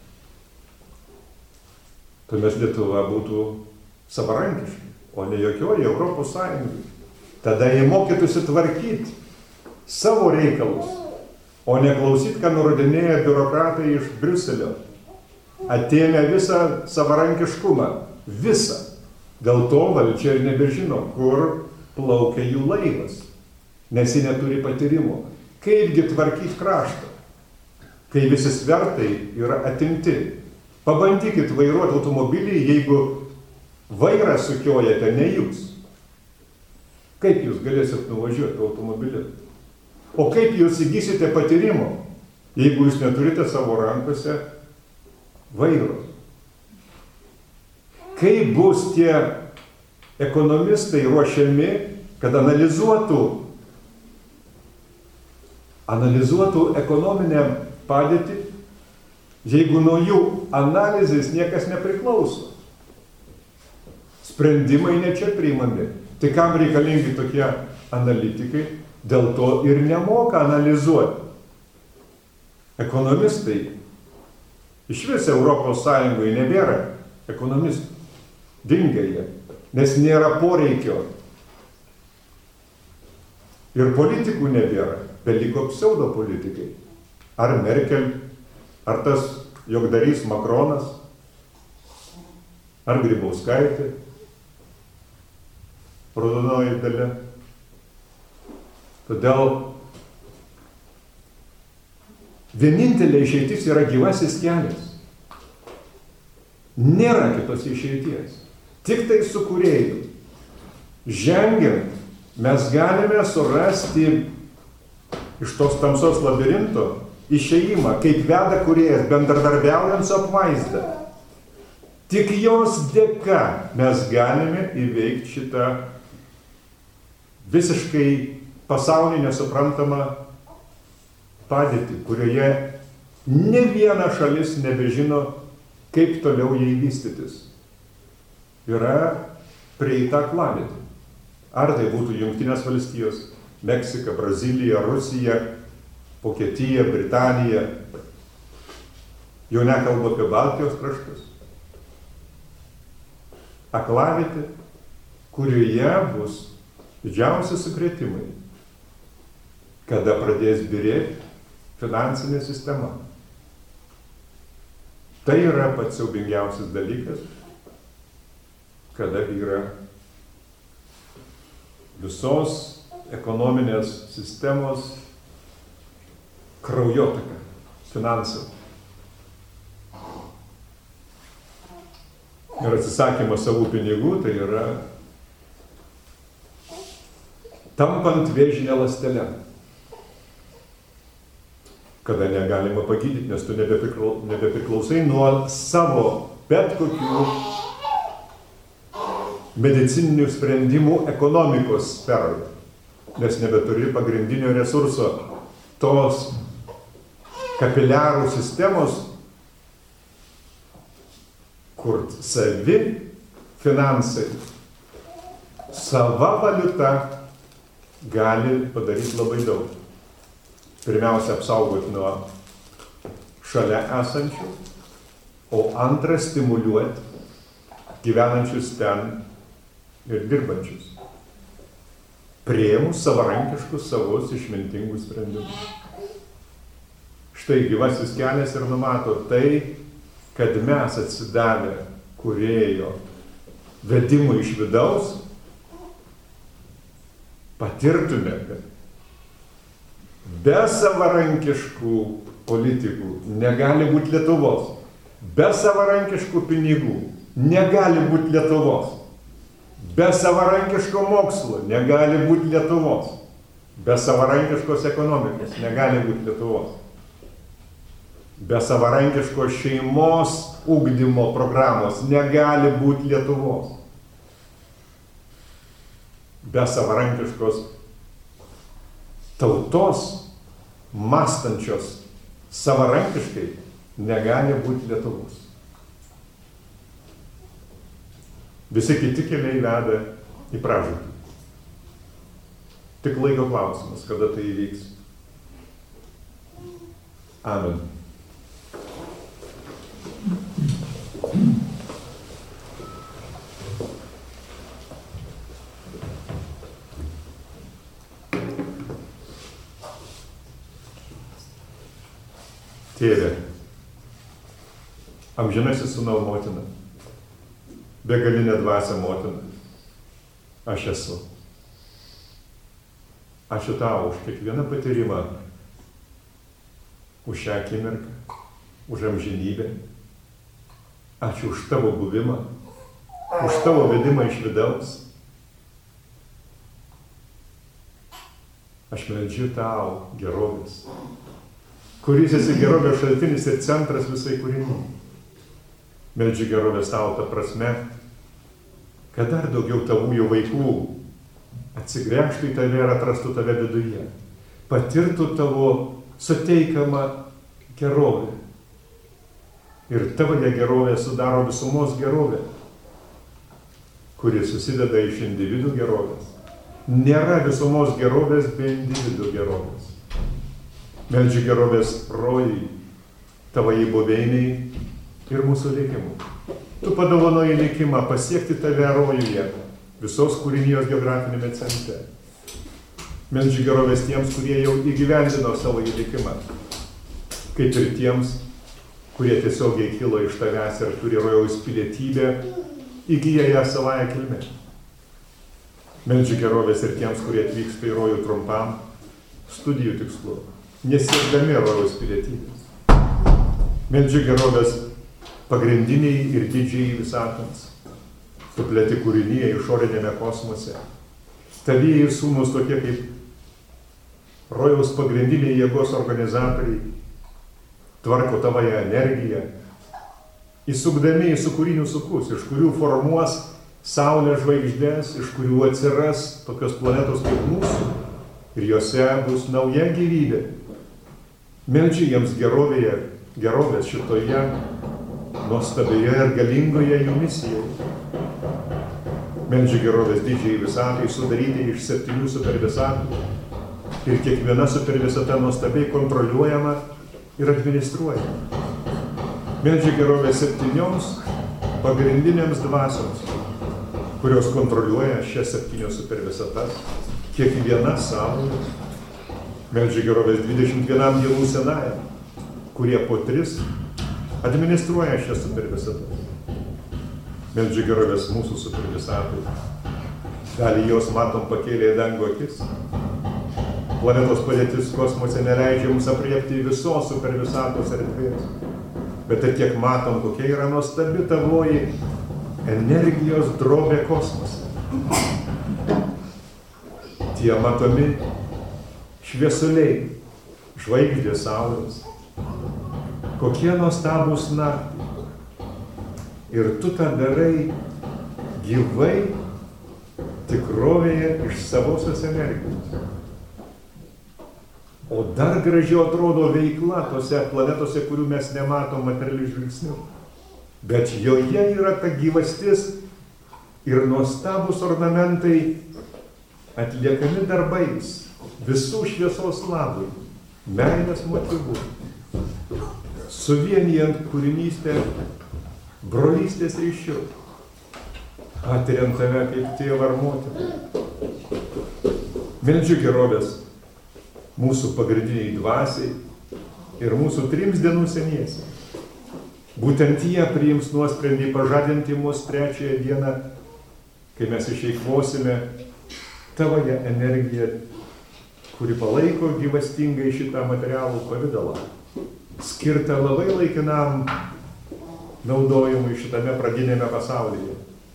tuomet Lietuva būtų savarankiška, o ne jokioje Europos Sąjungoje. Tada jie mokytųsi tvarkyti savo reikalus, o ne klausyti, ką nurodinėja biurokratai iš Briuselio. Atėmė visą savarankiškumą, visą. Dėl to valdžia ir nebežino, kur plaukia jų laivas, nes jie neturi patyrimo. Kaipgi tvarkyti kraštą, kai visi svertai yra atimti. Pabandykit vairuoti automobilį, jeigu vairą sukiojate ne jūs. Kaip jūs galėsit nuvažiuoti automobiliu? O kaip jūs įgysite patyrimo, jeigu jūs neturite savo rankose vairo? Kaip bus tie ekonomistai ruošiami, kad analizuotų, analizuotų ekonominę padėtį, jeigu nuo jų analizės niekas nepriklauso? Sprendimai ne čia priimami. Tai kam reikalingi tokie analitikai? Dėl to ir nemoka analizuoti. Ekonomistai. Iš vis Europos Sąjungoje nebėra ekonomistų. Dinga jie, nes nėra poreikio. Ir politikų nebėra, beliko pseudo politikai. Ar Merkel, ar tas jogdarys Makronas, ar Grybauskaitė, raudonoji dalia. Todėl vienintelė išeitis yra gyvasis kelias. Nėra kitos išeities. Tik tai su kūrėju. Žengiant, mes galime surasti iš tos tamsos labirinto išėjimą, kaip veda kūrėjas, bendradarbiaujant su apvaizda. Tik jos dėka mes galime įveikti šitą visiškai pasaulyje nesuprantamą padėtį, kurioje ne viena šalis nebežino, kaip toliau jai vystytis. Yra prieita aklavietė. Ar tai būtų Jungtinės valstijos, Meksika, Brazilija, Rusija, Vokietija, Britanija, jau nekalbu apie Baltijos kraštus. Aklavietė, kurioje bus didžiausi sukrėtimai, kada pradės byrėti finansinė sistema. Tai yra pats siaubingiausias dalykas, kada yra visos ekonominės sistemos kraujotaka, finansų. Ir atsisakymas savų pinigų, tai yra tampant vėžinę ląstelę, kada negalima pagydyti, nes tu nebepriklausai nuo savo bet kokių medicininių sprendimų ekonomikos sferoje, nes nebeturi pagrindinio resurso, tos kapiliarų sistemos, kur savi finansai, sava valiuta gali padaryti labai daug. Pirmiausia, apsaugoti nuo šalia esančių, o antra, stimuliuoti gyvenančius ten ir dirbančius, priėmus savarankiškus savus išmintingus sprendimus. Štai gyvasis kelias ir numato tai, kad mes atsidavę kūrėjo vedimui iš vidaus, patirtume, kad be savarankiškų politikų negali būti Lietuvos, be savarankiškų pinigų negali būti Lietuvos, be savarankiško mokslo negali būti Lietuvos, be savarankiškos ekonomikos negali būti Lietuvos, be savarankiškos šeimos ugdymo programos negali būti Lietuvos, be savarankiškos tautos mąstančios savarankiškai negali būti Lietuvos. Visi kiti keliai veda į pražūtį. Tik laiko klausimas, kada tai įvyks. Amen. Tėve, amžinasis sūnau motina, begalinė dvasia motina, aš esu. Ačiū tau už kiekvieną patyrimą, už šią akimirką, už amžinybę. Ačiū už tavo buvimą, už tavo vedimą iš vidaus. Aš meldžiu tau gerovės, kuris esi gerovės šaltinis ir centras visai kūriniai. Meldžiu gerovės tau ta prasme, kad dar daugiau tavųjų vaikų atsigręžtų į tave ir atrastų tave viduje, patirtų tavo suteikiamą gerovę. Ir tavo gerovė sudaro visumos gerovę, kuri susideda iš individų gerovės. Nėra visumos gerovės be individų gerovės. Meldžiu gerovės rojai, tavai buveiniai ir mūsų likimų. Tu padovanoji likimą pasiekti tave rojuje, visos kūrinijos geografinėme centre. Meldžiu gerovės tiems, kurie jau įgyvendino savo likimą, kaip ir tiems, kurie tiesiogiai kilo iš tavęs ir turi rojaus pilietybę, įgyja ją savąją kilmę. Meldžiu gerovės ir tiems, kurie atvyksta į rojų trumpam studijų tikslu, nesiekdami rojaus pilietybės. Meldžiu gerovės pagrindiniai ir didžiai visatoms, suplėti kūrinyje išorinėme kosmose. Tavieji sūnus tokie kaip rojaus pagrindiniai jėgos organizatoriai tvarko tavąją energiją, įsukdami į sukūrinių sukus, iš kurių formuos saulės žvaigždės, iš kurių atsiras tokios planetos kaip mūsų ir jose bus nauja gyvybė. Meldžiu jiems gerovėje, gerovės šitoje nuostabioje ir galingoje jų misijoje. Meldžiu gerovės didžiai visatai sudaryti iš septynių supervisatų ir kiekviena supervisata nuostabiai kontroliuojama ir administruojama. Meldžiu gerovės septynioms pagrindinėms dvasioms, kurios kontroliuoja šias septynios supervisatas, kiekviena savo. Meldžiu gerovės dvidešimt vienam dievų senajam, kurie po tris administruoja šias supervisatas. Meldžiu gerovės mūsų supervisatai. Dalį jos matom pakėlė į dangų akis. Planetos padėtis kosmose neleidžia mums apriepti visos supervisatos erdvės. Bet ir kiek matom, kokia yra nuostabi tavoji energijos drobė kosmose. Tie matomi šviesuliai, žvaigždės saulės, kokie nuostabūs naktį. Ir tu tą darai gyvai tikrovėje iš savosios energijos. O dar gražiau atrodo veikla tose planetose, kurių mes nematom materialių žvilgsnių. bet joje yra ta gyvastis ir nuostabus ornamentai atliekami darbais, visų šviesos labui, meilės motyvu, suvienijant kūrinystę brolystės ryšiu, patiriant tave kaip tėvą ar motiną. Meldžiu gerovės mūsų pagrindiniai dvasiai ir mūsų trims dienų seniesiams. Būtent jie priims nuosprendį pažadinti mus trečiąją dieną, kai mes išeikvosime tavoje energiją, kuri palaiko gyvastingai šitą materialų pavidalą, skirtą labai laikinam naudojimui šitame pradinėme pasaulyje.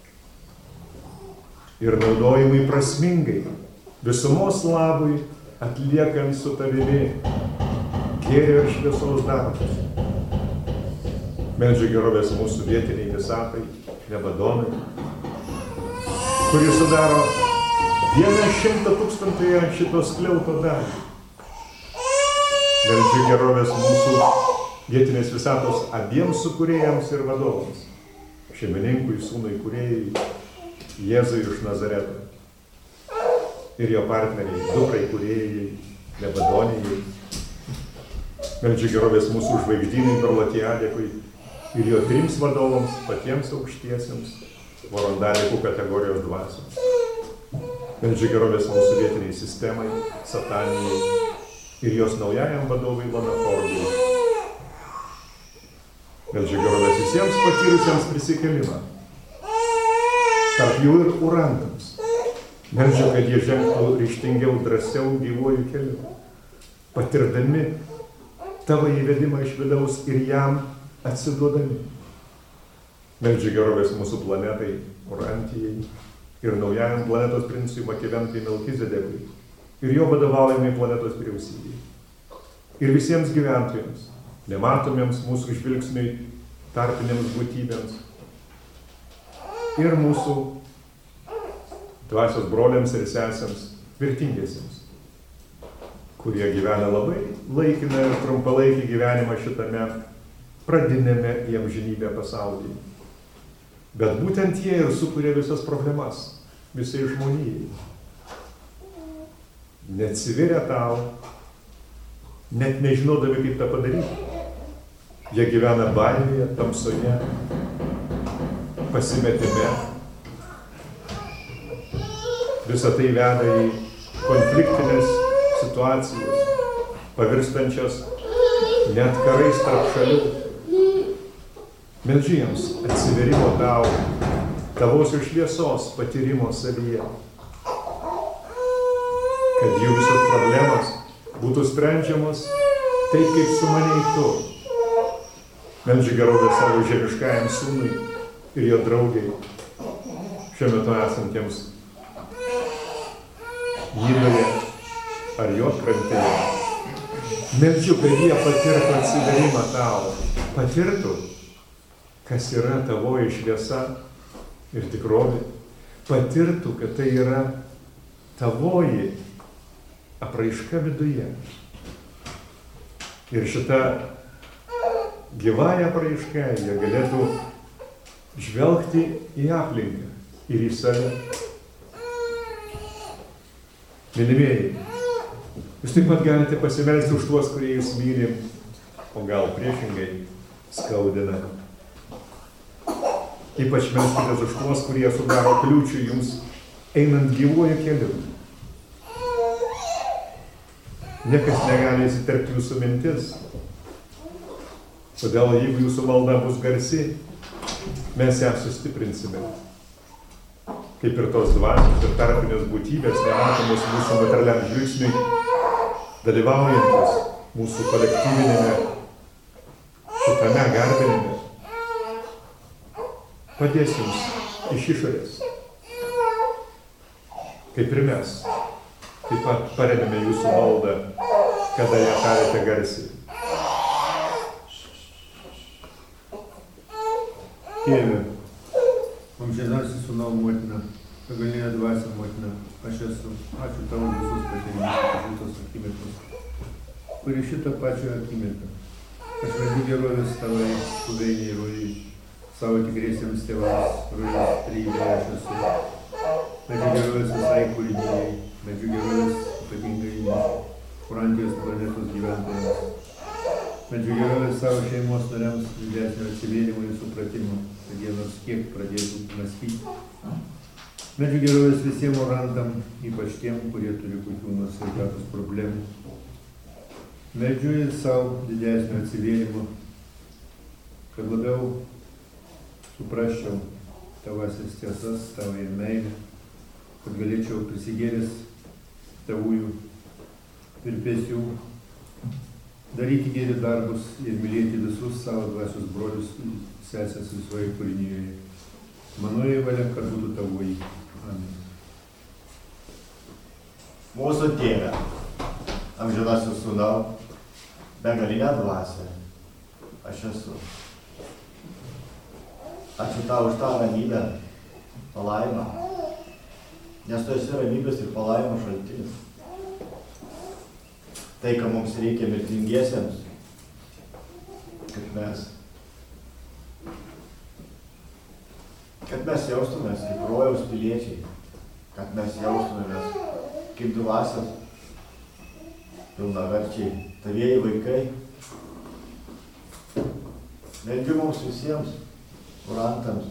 Ir naudojimui prasmingai, visumos labui, atliekant su tavimi gėrio ir šviesos darbus. Meldžiu gerovės mūsų vietiniai visatai, Nebadonai, kuri sudaro vieną šimtą tūkstantąją šito skliauto dalį. Meldžiu gerovės mūsų vietinės visatos abiems sukūrėjams ir vadovams, šeimininkui, sūnui kūrėjai, Jėzui iš Nazareto ir jo partneriai, dukrai kūrėjai, Nebadonijai. Meldžiu gerovės mūsų žvaigždynai Berlatiadekui ir jo trims vadovams, patiems aukštiesiems, Vorondalikų kategorijos dvasioms. Meldžiu gerovės mūsų vietiniai sistemai, Satanijai ir jos naujajam vadovui Lanaforgui. Meldžiu gerovės visiems patyrusiems prisikelimą, tarp jų ir urantams. Meldžiu, kad jie žengtų ryžtingiau, drąsiau gyvuoju keliu, patirdami tavo įvedimą iš vidaus ir jam atsiduodami. Meldžiu gerovės mūsų planetai, Urantijai ir naujajam planetos princui Makiventai Melchizedekui ir jo vadovaujamai planetos vyriausybei. Ir visiems gyventojams, nematomiems mūsų žvilgsniui tarpinėms būtybėms ir mūsų dvasios broliams ir sesėms vertingiesiems, kurie gyvena labai laikiną ir trumpalaikį gyvenimą šitame pradinėme į amžinybę pasaulyje. Bet būtent jie ir sukuria visas problemas, visai žmonijai. Neatsiveria tau, net nežinodami, kaip tą padaryti. Jie gyvena baimėje, tamsoje, pasimetime. Visą tai veda į konfliktinės situacijas, pavirstančias net karais tarp šalių. Meldžiu jiems atsiverimo tau, tavosios šviesos patyrimo savyje, kad jų visos problemos būtų sprendžiamos taip, kaip sumanei tu. Meldžiu gerovę savo žemiškajam sūnui ir jo draugiai, šiuo metu esantiems Nidoje ar Juodkrantėje. Meldžiu, kad jie patirtų atsiverimą tau, patirtų, kas yra tavoji šviesa ir tikrovė, patirtų, kad tai yra tavoji apraiška viduje. Ir šitą gyvąją apraišką jie galėtų žvelgti į aplinką ir į save. Mylimieji, jūs taip pat galite pasimelsti už tuos, kurie jūs myli, o gal priešingai skaudina. Ypač melskitės už tuos, kurie sudaro kliūčių jums einant gyvuoju keliu. Niekas negali įsiterpti jūsų mintis. Todėl, jeigu jūsų malda bus garsi, mes ją sustiprinsime. Kaip ir tos dvasios ir tarpinės būtybės, nematomos mūsų materialiam žvilgsniui, dalyvaujantis mūsų kolektyvinėme šitame garbinime, padės jums iš išorės. Kaip ir mes, taip pat paremėme jūsų maldą, kada ją tarėte garsiai. Tėve, amžinasis sūnau motina, begalinė dvasia motina, aš esu. Ačiū tavo visus patyrimus, šitos akimirkos, kuri šitą pačią akimirką. Aš vedu gerovės tavai, buveiniai rojai, savo tikriesiems tėvams, rojos trejybėje aš esu. Medžių gerovės visai kūrinijai, medžių gerovės ypatingai Kurantijos planetos gyventojams. Medžių gerovės savo šeimos nariams didesnio atsivėrimo ir supratimo, kad jie nors kiek pradėtų mąstyti. Medžių gerovės visiems orantam, ypač tiem, kurie turi kokių nors sveikatos problemų. Medžiu ir savo didesnio atsivėrimo, kad labiau suprasčiau tavasis tiesas, tavo ir meilę, kad galėčiau prisigėręs tavųjų virpesių, daryti geri darbus ir mylėti visus savo dvasios brolius ir sesės visoje kūrinijoje. Manoji valia, kad būtų tavoji. Amen. Mūsų Tėve, amžinasis Sūnau, begalinę dvasią, aš esu. Ačiū tau už tą ramybę, palaimą, nes tu esi ramybės ir palaimos šaltinis. Tai, ką mums reikia mirtingiesiems, kad mes, kad mes jaustumės kaip rojaus piliečiai, kad mes jaustumės kaip dvasios pilnaverčiai, tavieji vaikai. Meldžiu mums visiems, kurantams,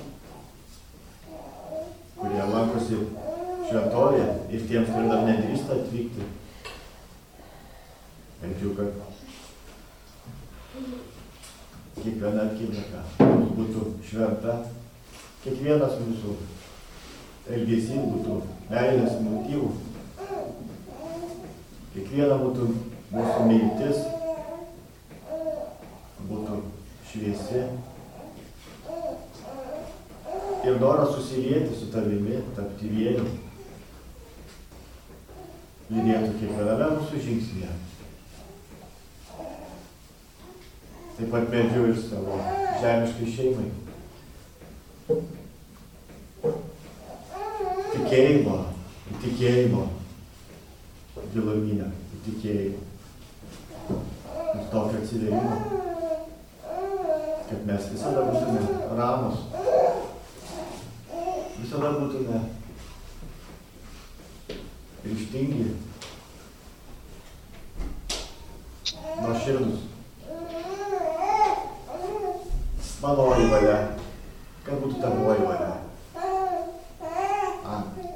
kurie lankosi šventovėje ir tiems, kurie dar nedrįsta atvykti. Meldžiu, kad kiekviena akimirka mums būtų šventa, kiekvienas mūsų elgesys būtų meilės motyvų, kiekviena būtų mūsų mintis, būtų šviesi ir noras susilieti su tavimi, tapti vieniu, lydėtų kiekviename mūsų žingsnyje. Taip pat meldžiu ir savo žemiškai šeimai. Tikėjimo, tikėjimo, giluminio tikėjimo. Ir tokio atsivėrimo, kad mes visada būtume ramus, visada būtume ryžtingi, nuoširdūs. Manoji valia, kad būtų tavoji valia. Amen.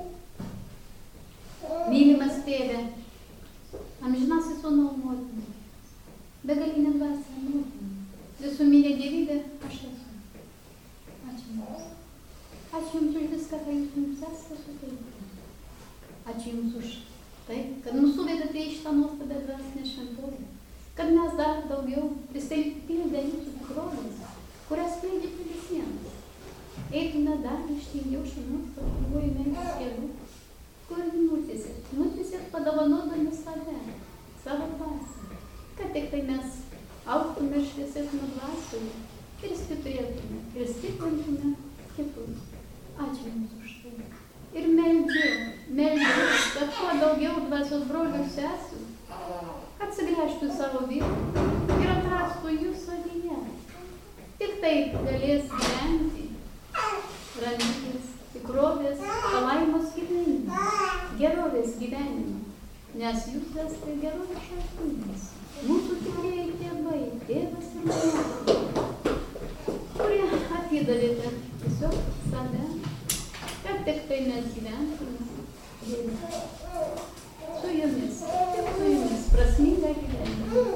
Mylimas Tėve, amžinasis Sūnau motina, begalinė dvasia motina, visų mylė dievybė, aš esu. Ačiū Jums. Ačiū Jums už viską, ką Jūs mums esate suteikti. Ačiū Jums už tai, kad mus suvedate į šitą nuostabią dvasinę šventovę, kad mes dar daugiau prisipildę Jūsų tikrovės, kurias skleidžiate visiems. Eitume dar ryžtingiau šeimos tvarkingųjų meilės kelių, kur nutiesėt, nutiesėt padovanodami save, savo dvasią, kad tik tai mes augtume ir šviesėtume dvasioje ir stiprėtume, ir stiprintume kitus. Ačiū Jums už tai. Ir meldžiu, meldžiu, kad kuo daugiau dvasios brolių ir sesių atsigręžtų į savo vietą ir atrastų Jūs savyje. Tik taip galės gyventi ramybės, tikrovės, palaimos gyvenimą, gerovės gyvenimą, nes Jūs esate gerovės šaltinis. Mūsų tikrieji tėvai, tėvas ir mama, kurie atidavėte tiesiog save, kad tik tai mes gyventume su Jumis, tik su Jumis prasmingą gyvenimą.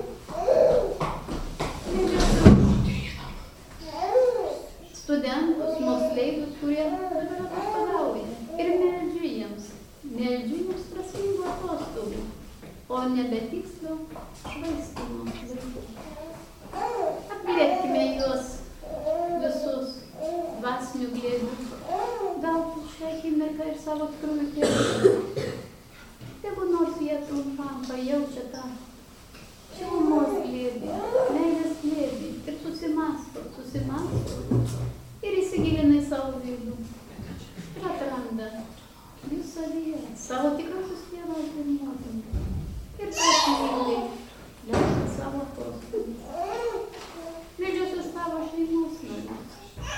Studentus, moksleivius, kurie dabar atostogauja. Ir meldžiu jiems, meldžiu jiems prasmingų atostogų, o nebe tikslių švaistymo laikų. Apglėbkime juos visus dvasinių glėbių, gautų šią akimirką ir savo tikrųjų tėvų. Tegu nors jie trumpam pajaučia tą šilumos glėbį, meilės glėbį ir susimąsto, susimąsto. Ir įsigilina į savo vidų. Ir atranda Jūs savyje, savo tikrosius tėvus ir motiną. Ir prasmingai leisti savo atostogų. Meldžiuosi savo šeimos narius.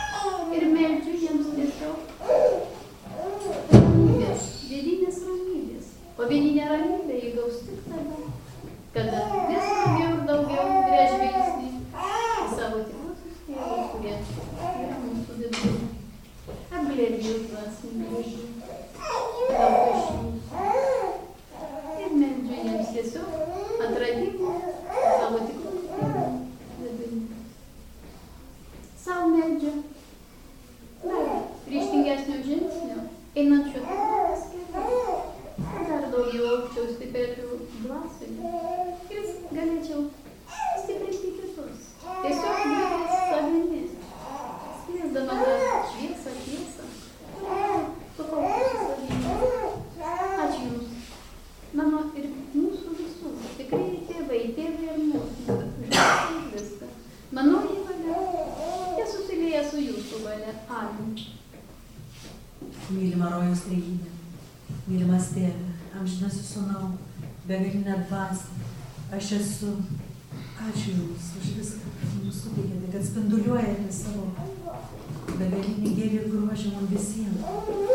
kada vis daugiau ir daugiau gręž žvilgsnį į savo tikruosius tėvus, kurie yra mūsų viduje. Apglėbiu dvasinį daug iš jūsų ir meldžiu jiems tiesiog atradimų savo tikrųjų tėvų viduje. Sau meldžiu dar ryžtingesnio žingsnio, einančio tikrovės keliu, dar daugiau aukščiau stiprėtų dvasinį ir galėčiau stiprinti kitus. Tiesiog būti savimi, skleisdama dar šviesą, tiesą, sukaupusi savimi. Ačiū Jums, mano ir mūsų visų, tikrai tėvai, tėvai ir motina, už viską. Manoji valia, jie susilieja su Jūsų valia. Amen. Mylima rojaus trejybė, mylimas tėve, amžinasis sūnau, begalinė dvasia, aš esu. Ačiū Jums už viską, kad Jūs suteikėte, kad spinduliuojate savo begalinį gėrį ir grožį mums visiems.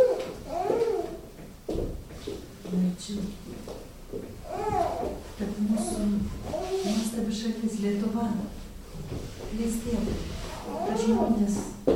Meldžiu, kad mūsų nuostabi šalis Lietuva klestėtų, kad žmonės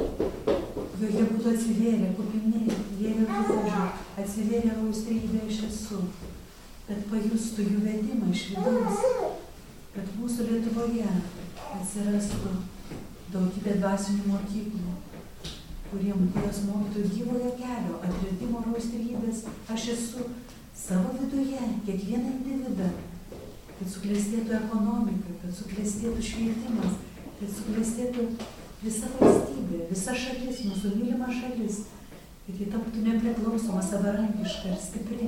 joje būtų atsivėrę, kupini, gėrio grožio, atsivėrę rojaus trejybė aš esu, kad pajustų jų vedimą iš vidaus, kad mūsų Lietuvoje atsirastų daugybė dvasinių mokyklų, kuriem kurios mokytų gyvojo kelio, atradimo rojaus trejybės aš esu savo viduje, kiekvieną individą, kad suklestėtų ekonomika, kad suklestėtų švietimas, kad suklestėtų visa valstybė, visa šalis, mūsų mylima šalis, kad ji taptų nepriklausoma, savarankiška ir stipri,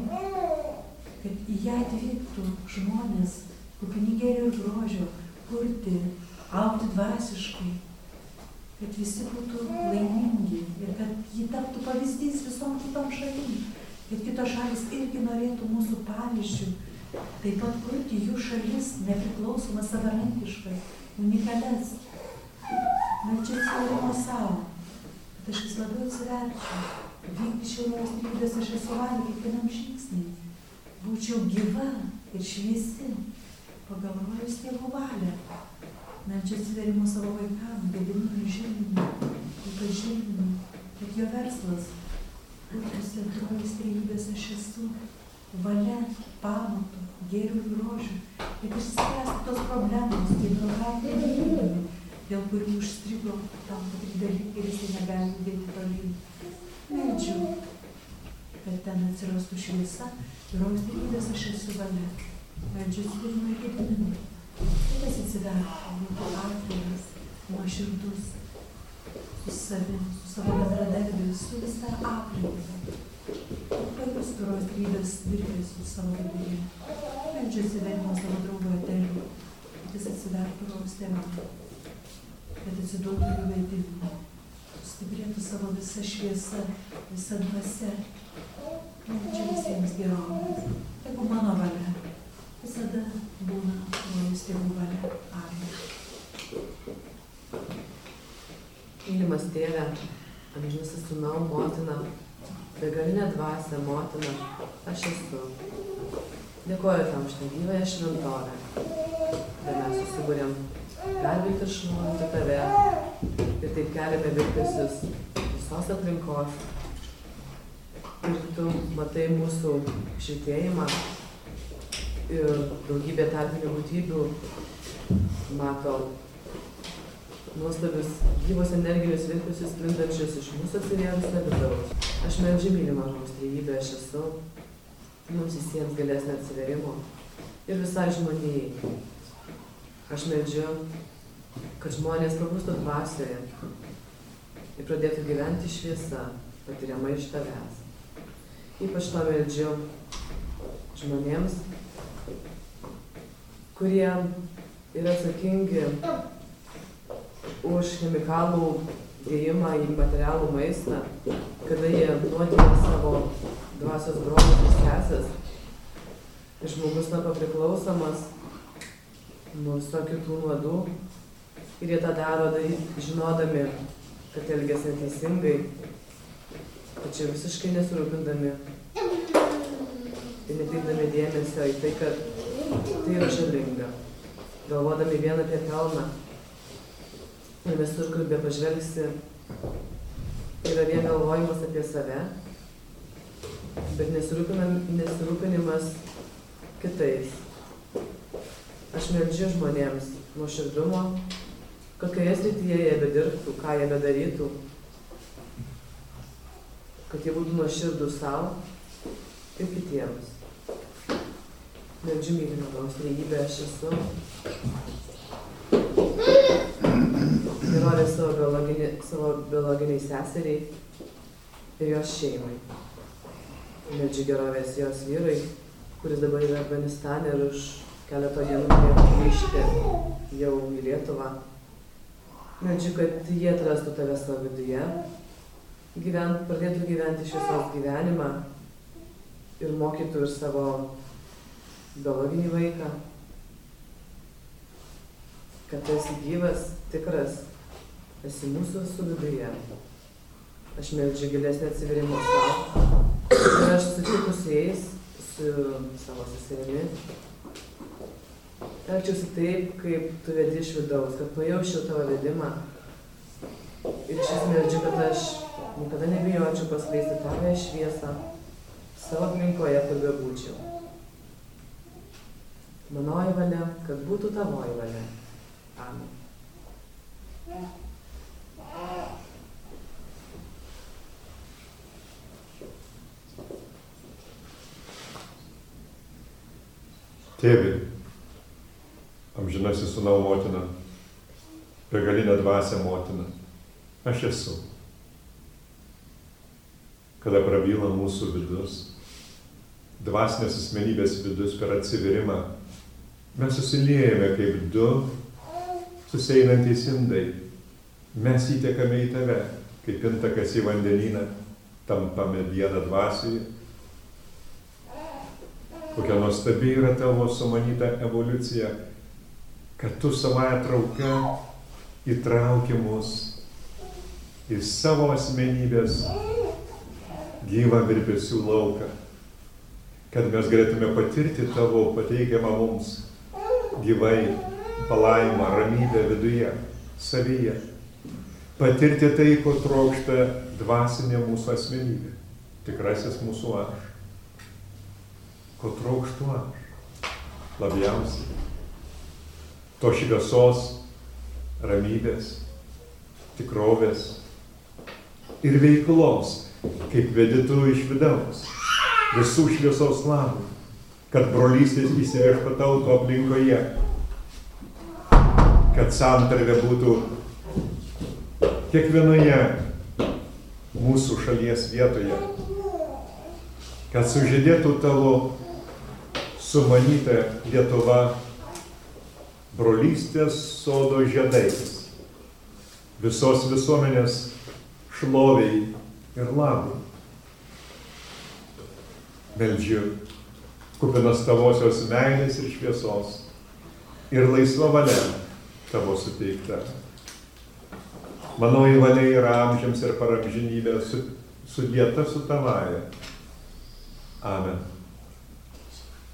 kad į ją atvyktų žmonės, kupini gėrio ir grožio, kurti, augti dvasiškai, kad visi būtų laimingi ir kad ji taptų pavyzdys visom kitom šalim, kad kitos šalis irgi norėtų mūsų pavyzdžių, taip pat kurti jų šalis nepriklausomas, savarankiškai, unikalias. Meldžiu atsiverimo savo, kad aš vis labiau atsiverčiau, vykti šilumos trejybės aš esu valia kiekvienam žingsniui, būčiau gyva ir šviesi pagal rojaus tėvų valią. Meldžiu atsiverimo savo vaikam, Gediminui Žilvinui, ypač Žilvinui, kad jo verslas būtųsi ant rojaus trejybės aš esu valia, pamatu, gėrių ir grožių, kad išspręstų tos problemos, kaip geografija gyvenime, dėl kurių užstrigo tam tikri dalykai ir jisai negali judėti tolyn. Meldžiu, kad ten atsirastų šviesa ir rojaus trejybės aš esu valia. Meldžiu atsiverimo ir Gediminui, kad jis atsivertų, būtų atviras, nuoširdus, su savim, su savo bendradarbiais, su visa aplinka. Pajustų rojaus trejybės virpesius savo viduje. Meldžiu atsiverimo savo draugo Etelių, kad jis atsivertų rojaus tėvam, kad atsiduotų jų vedimui, stiprėtų savo visa šviesa, visa dvasia. Meldžiu visiems gerovės. Tegu mano valia visada būna rojaus tėvų valia. Amen. Mylimas tėve, amžinasis sūnau, motina, begalinė dvasia, motina, aš esu. Dėkoju tam už tą gyvąją šventovę, kada mes susibūrėm garbinti ir šlovinti tave ir taip keliame virpesius visos aplinkos. Ir tu matai mūsų šiltėjimą ir daugybė tarpinių būtybių mato nuostabius gyvos energijos virpesius sklindančius iš mūsų atsivėrusio vidaus. Aš meldžiu mylimą rojaus trejybę, aš esu, mums visiems galesnio atsivėrimo ir visai žmonijai. Aš meldžiu, kad žmonės prabustų dvasioje ir pradėtų gyventi šviesa, patiriama iš tavęs. Ypač to meldžiu žmonėms, kurie yra atsakingi už chemikalų dėjimą į materialų maistą, kada jie nuodija savo dvasios brolius ir sesės. Ir žmogus tampa priklausomas nuo visokių tų nuodų. Ir jie tą daro daryti, žinodami, kad elgiasi neteisingai, tačiau visiškai nesirūpindami ir nekreipdami dėmesio į tai, kad Tai yra žalinga. Galvodami vien apie pelną ir visur, kur be pažvelgsi, yra vien galvojimas apie save, bet nesirūpinimas kitais. Aš meldžiu žmonėms nuoširdumo, kokioje srityje jie bedirbtų, ką jie bedarytų, kad jie būtų nuoširdūs savo ir kitiems. Meldžiu mylimo Dangaus trejybę, aš esu gerovė savo biologiniai, savo biologiniai seseriai ir jos šeimai. Meldžiu gerovės jos vyrui, kuris dabar yra Afganistane ir už keletą dienų turėtų grįžti jau į Lietuvą. Meldžiu, kad jie atrastų tave savo viduje, gyvent, pradėtų gyventi šviesos gyvenimą ir mokytų ir savo biologinį vaiką, kad tu esi gyvas, tikras, esi mūsų visų viduje. Aš meldžiu gilesnį atsiverimo savo ir aš sutikus jais su savo seserimi. Elgčiausi taip, kaip tu vedi iš vidaus, kad pajausčiau tavo vedimą ir iš esmės meldžiu, kad aš niekada nebijočiau paskleisti tavo šviesą savo aplinkoje, kur bebūčiau. Manoji valia, kad būtų tavoji valia. Amen. Tėve, amžinasis sūnau motina, begalinė dvasia motina, aš esu. Kada prabyla mūsų vidus, dvasinės asmenybės vidus per atsiverimą, mes susiliejame kaip du susieinantys indai. Mes įtekame į tave, kaip intakas į vandenyną, tampame vieną dvasiai. Kokia nuostabi yra tavo sumanyta evoliucija, kad tu savąją trauką įtrauki mus į savo asmenybės gyvą virpesių lauką, kad mes galėtume patirti tavo pateikiamą mums gyvai palaimą, ramybę viduje, savyje. Patirti tai, ko trokšta dvasinė mūsų asmenybė, tikrasis mūsų aš. Ko trokštu aš labiausiai. To šviesos, ramybės, tikrovės ir veiklos, kaip vedi tu iš vidaus, visų šviesos labų, kad brolystės įsiviešpatautų aplinkoje, kad santarvė būtų kiekvienoje mūsų šalies vietoje, kad sužydėtų tavo sumanyta Lietuva brolystės sodo žiedais, visos visuomenės šloviai ir labui. Meldžiu, kupinas tavosios meilės ir šviesos ir laisva valia tavo suteikta. Manoji valia yra amžiams ir paramžinybė sudėta su tavaja. Amen.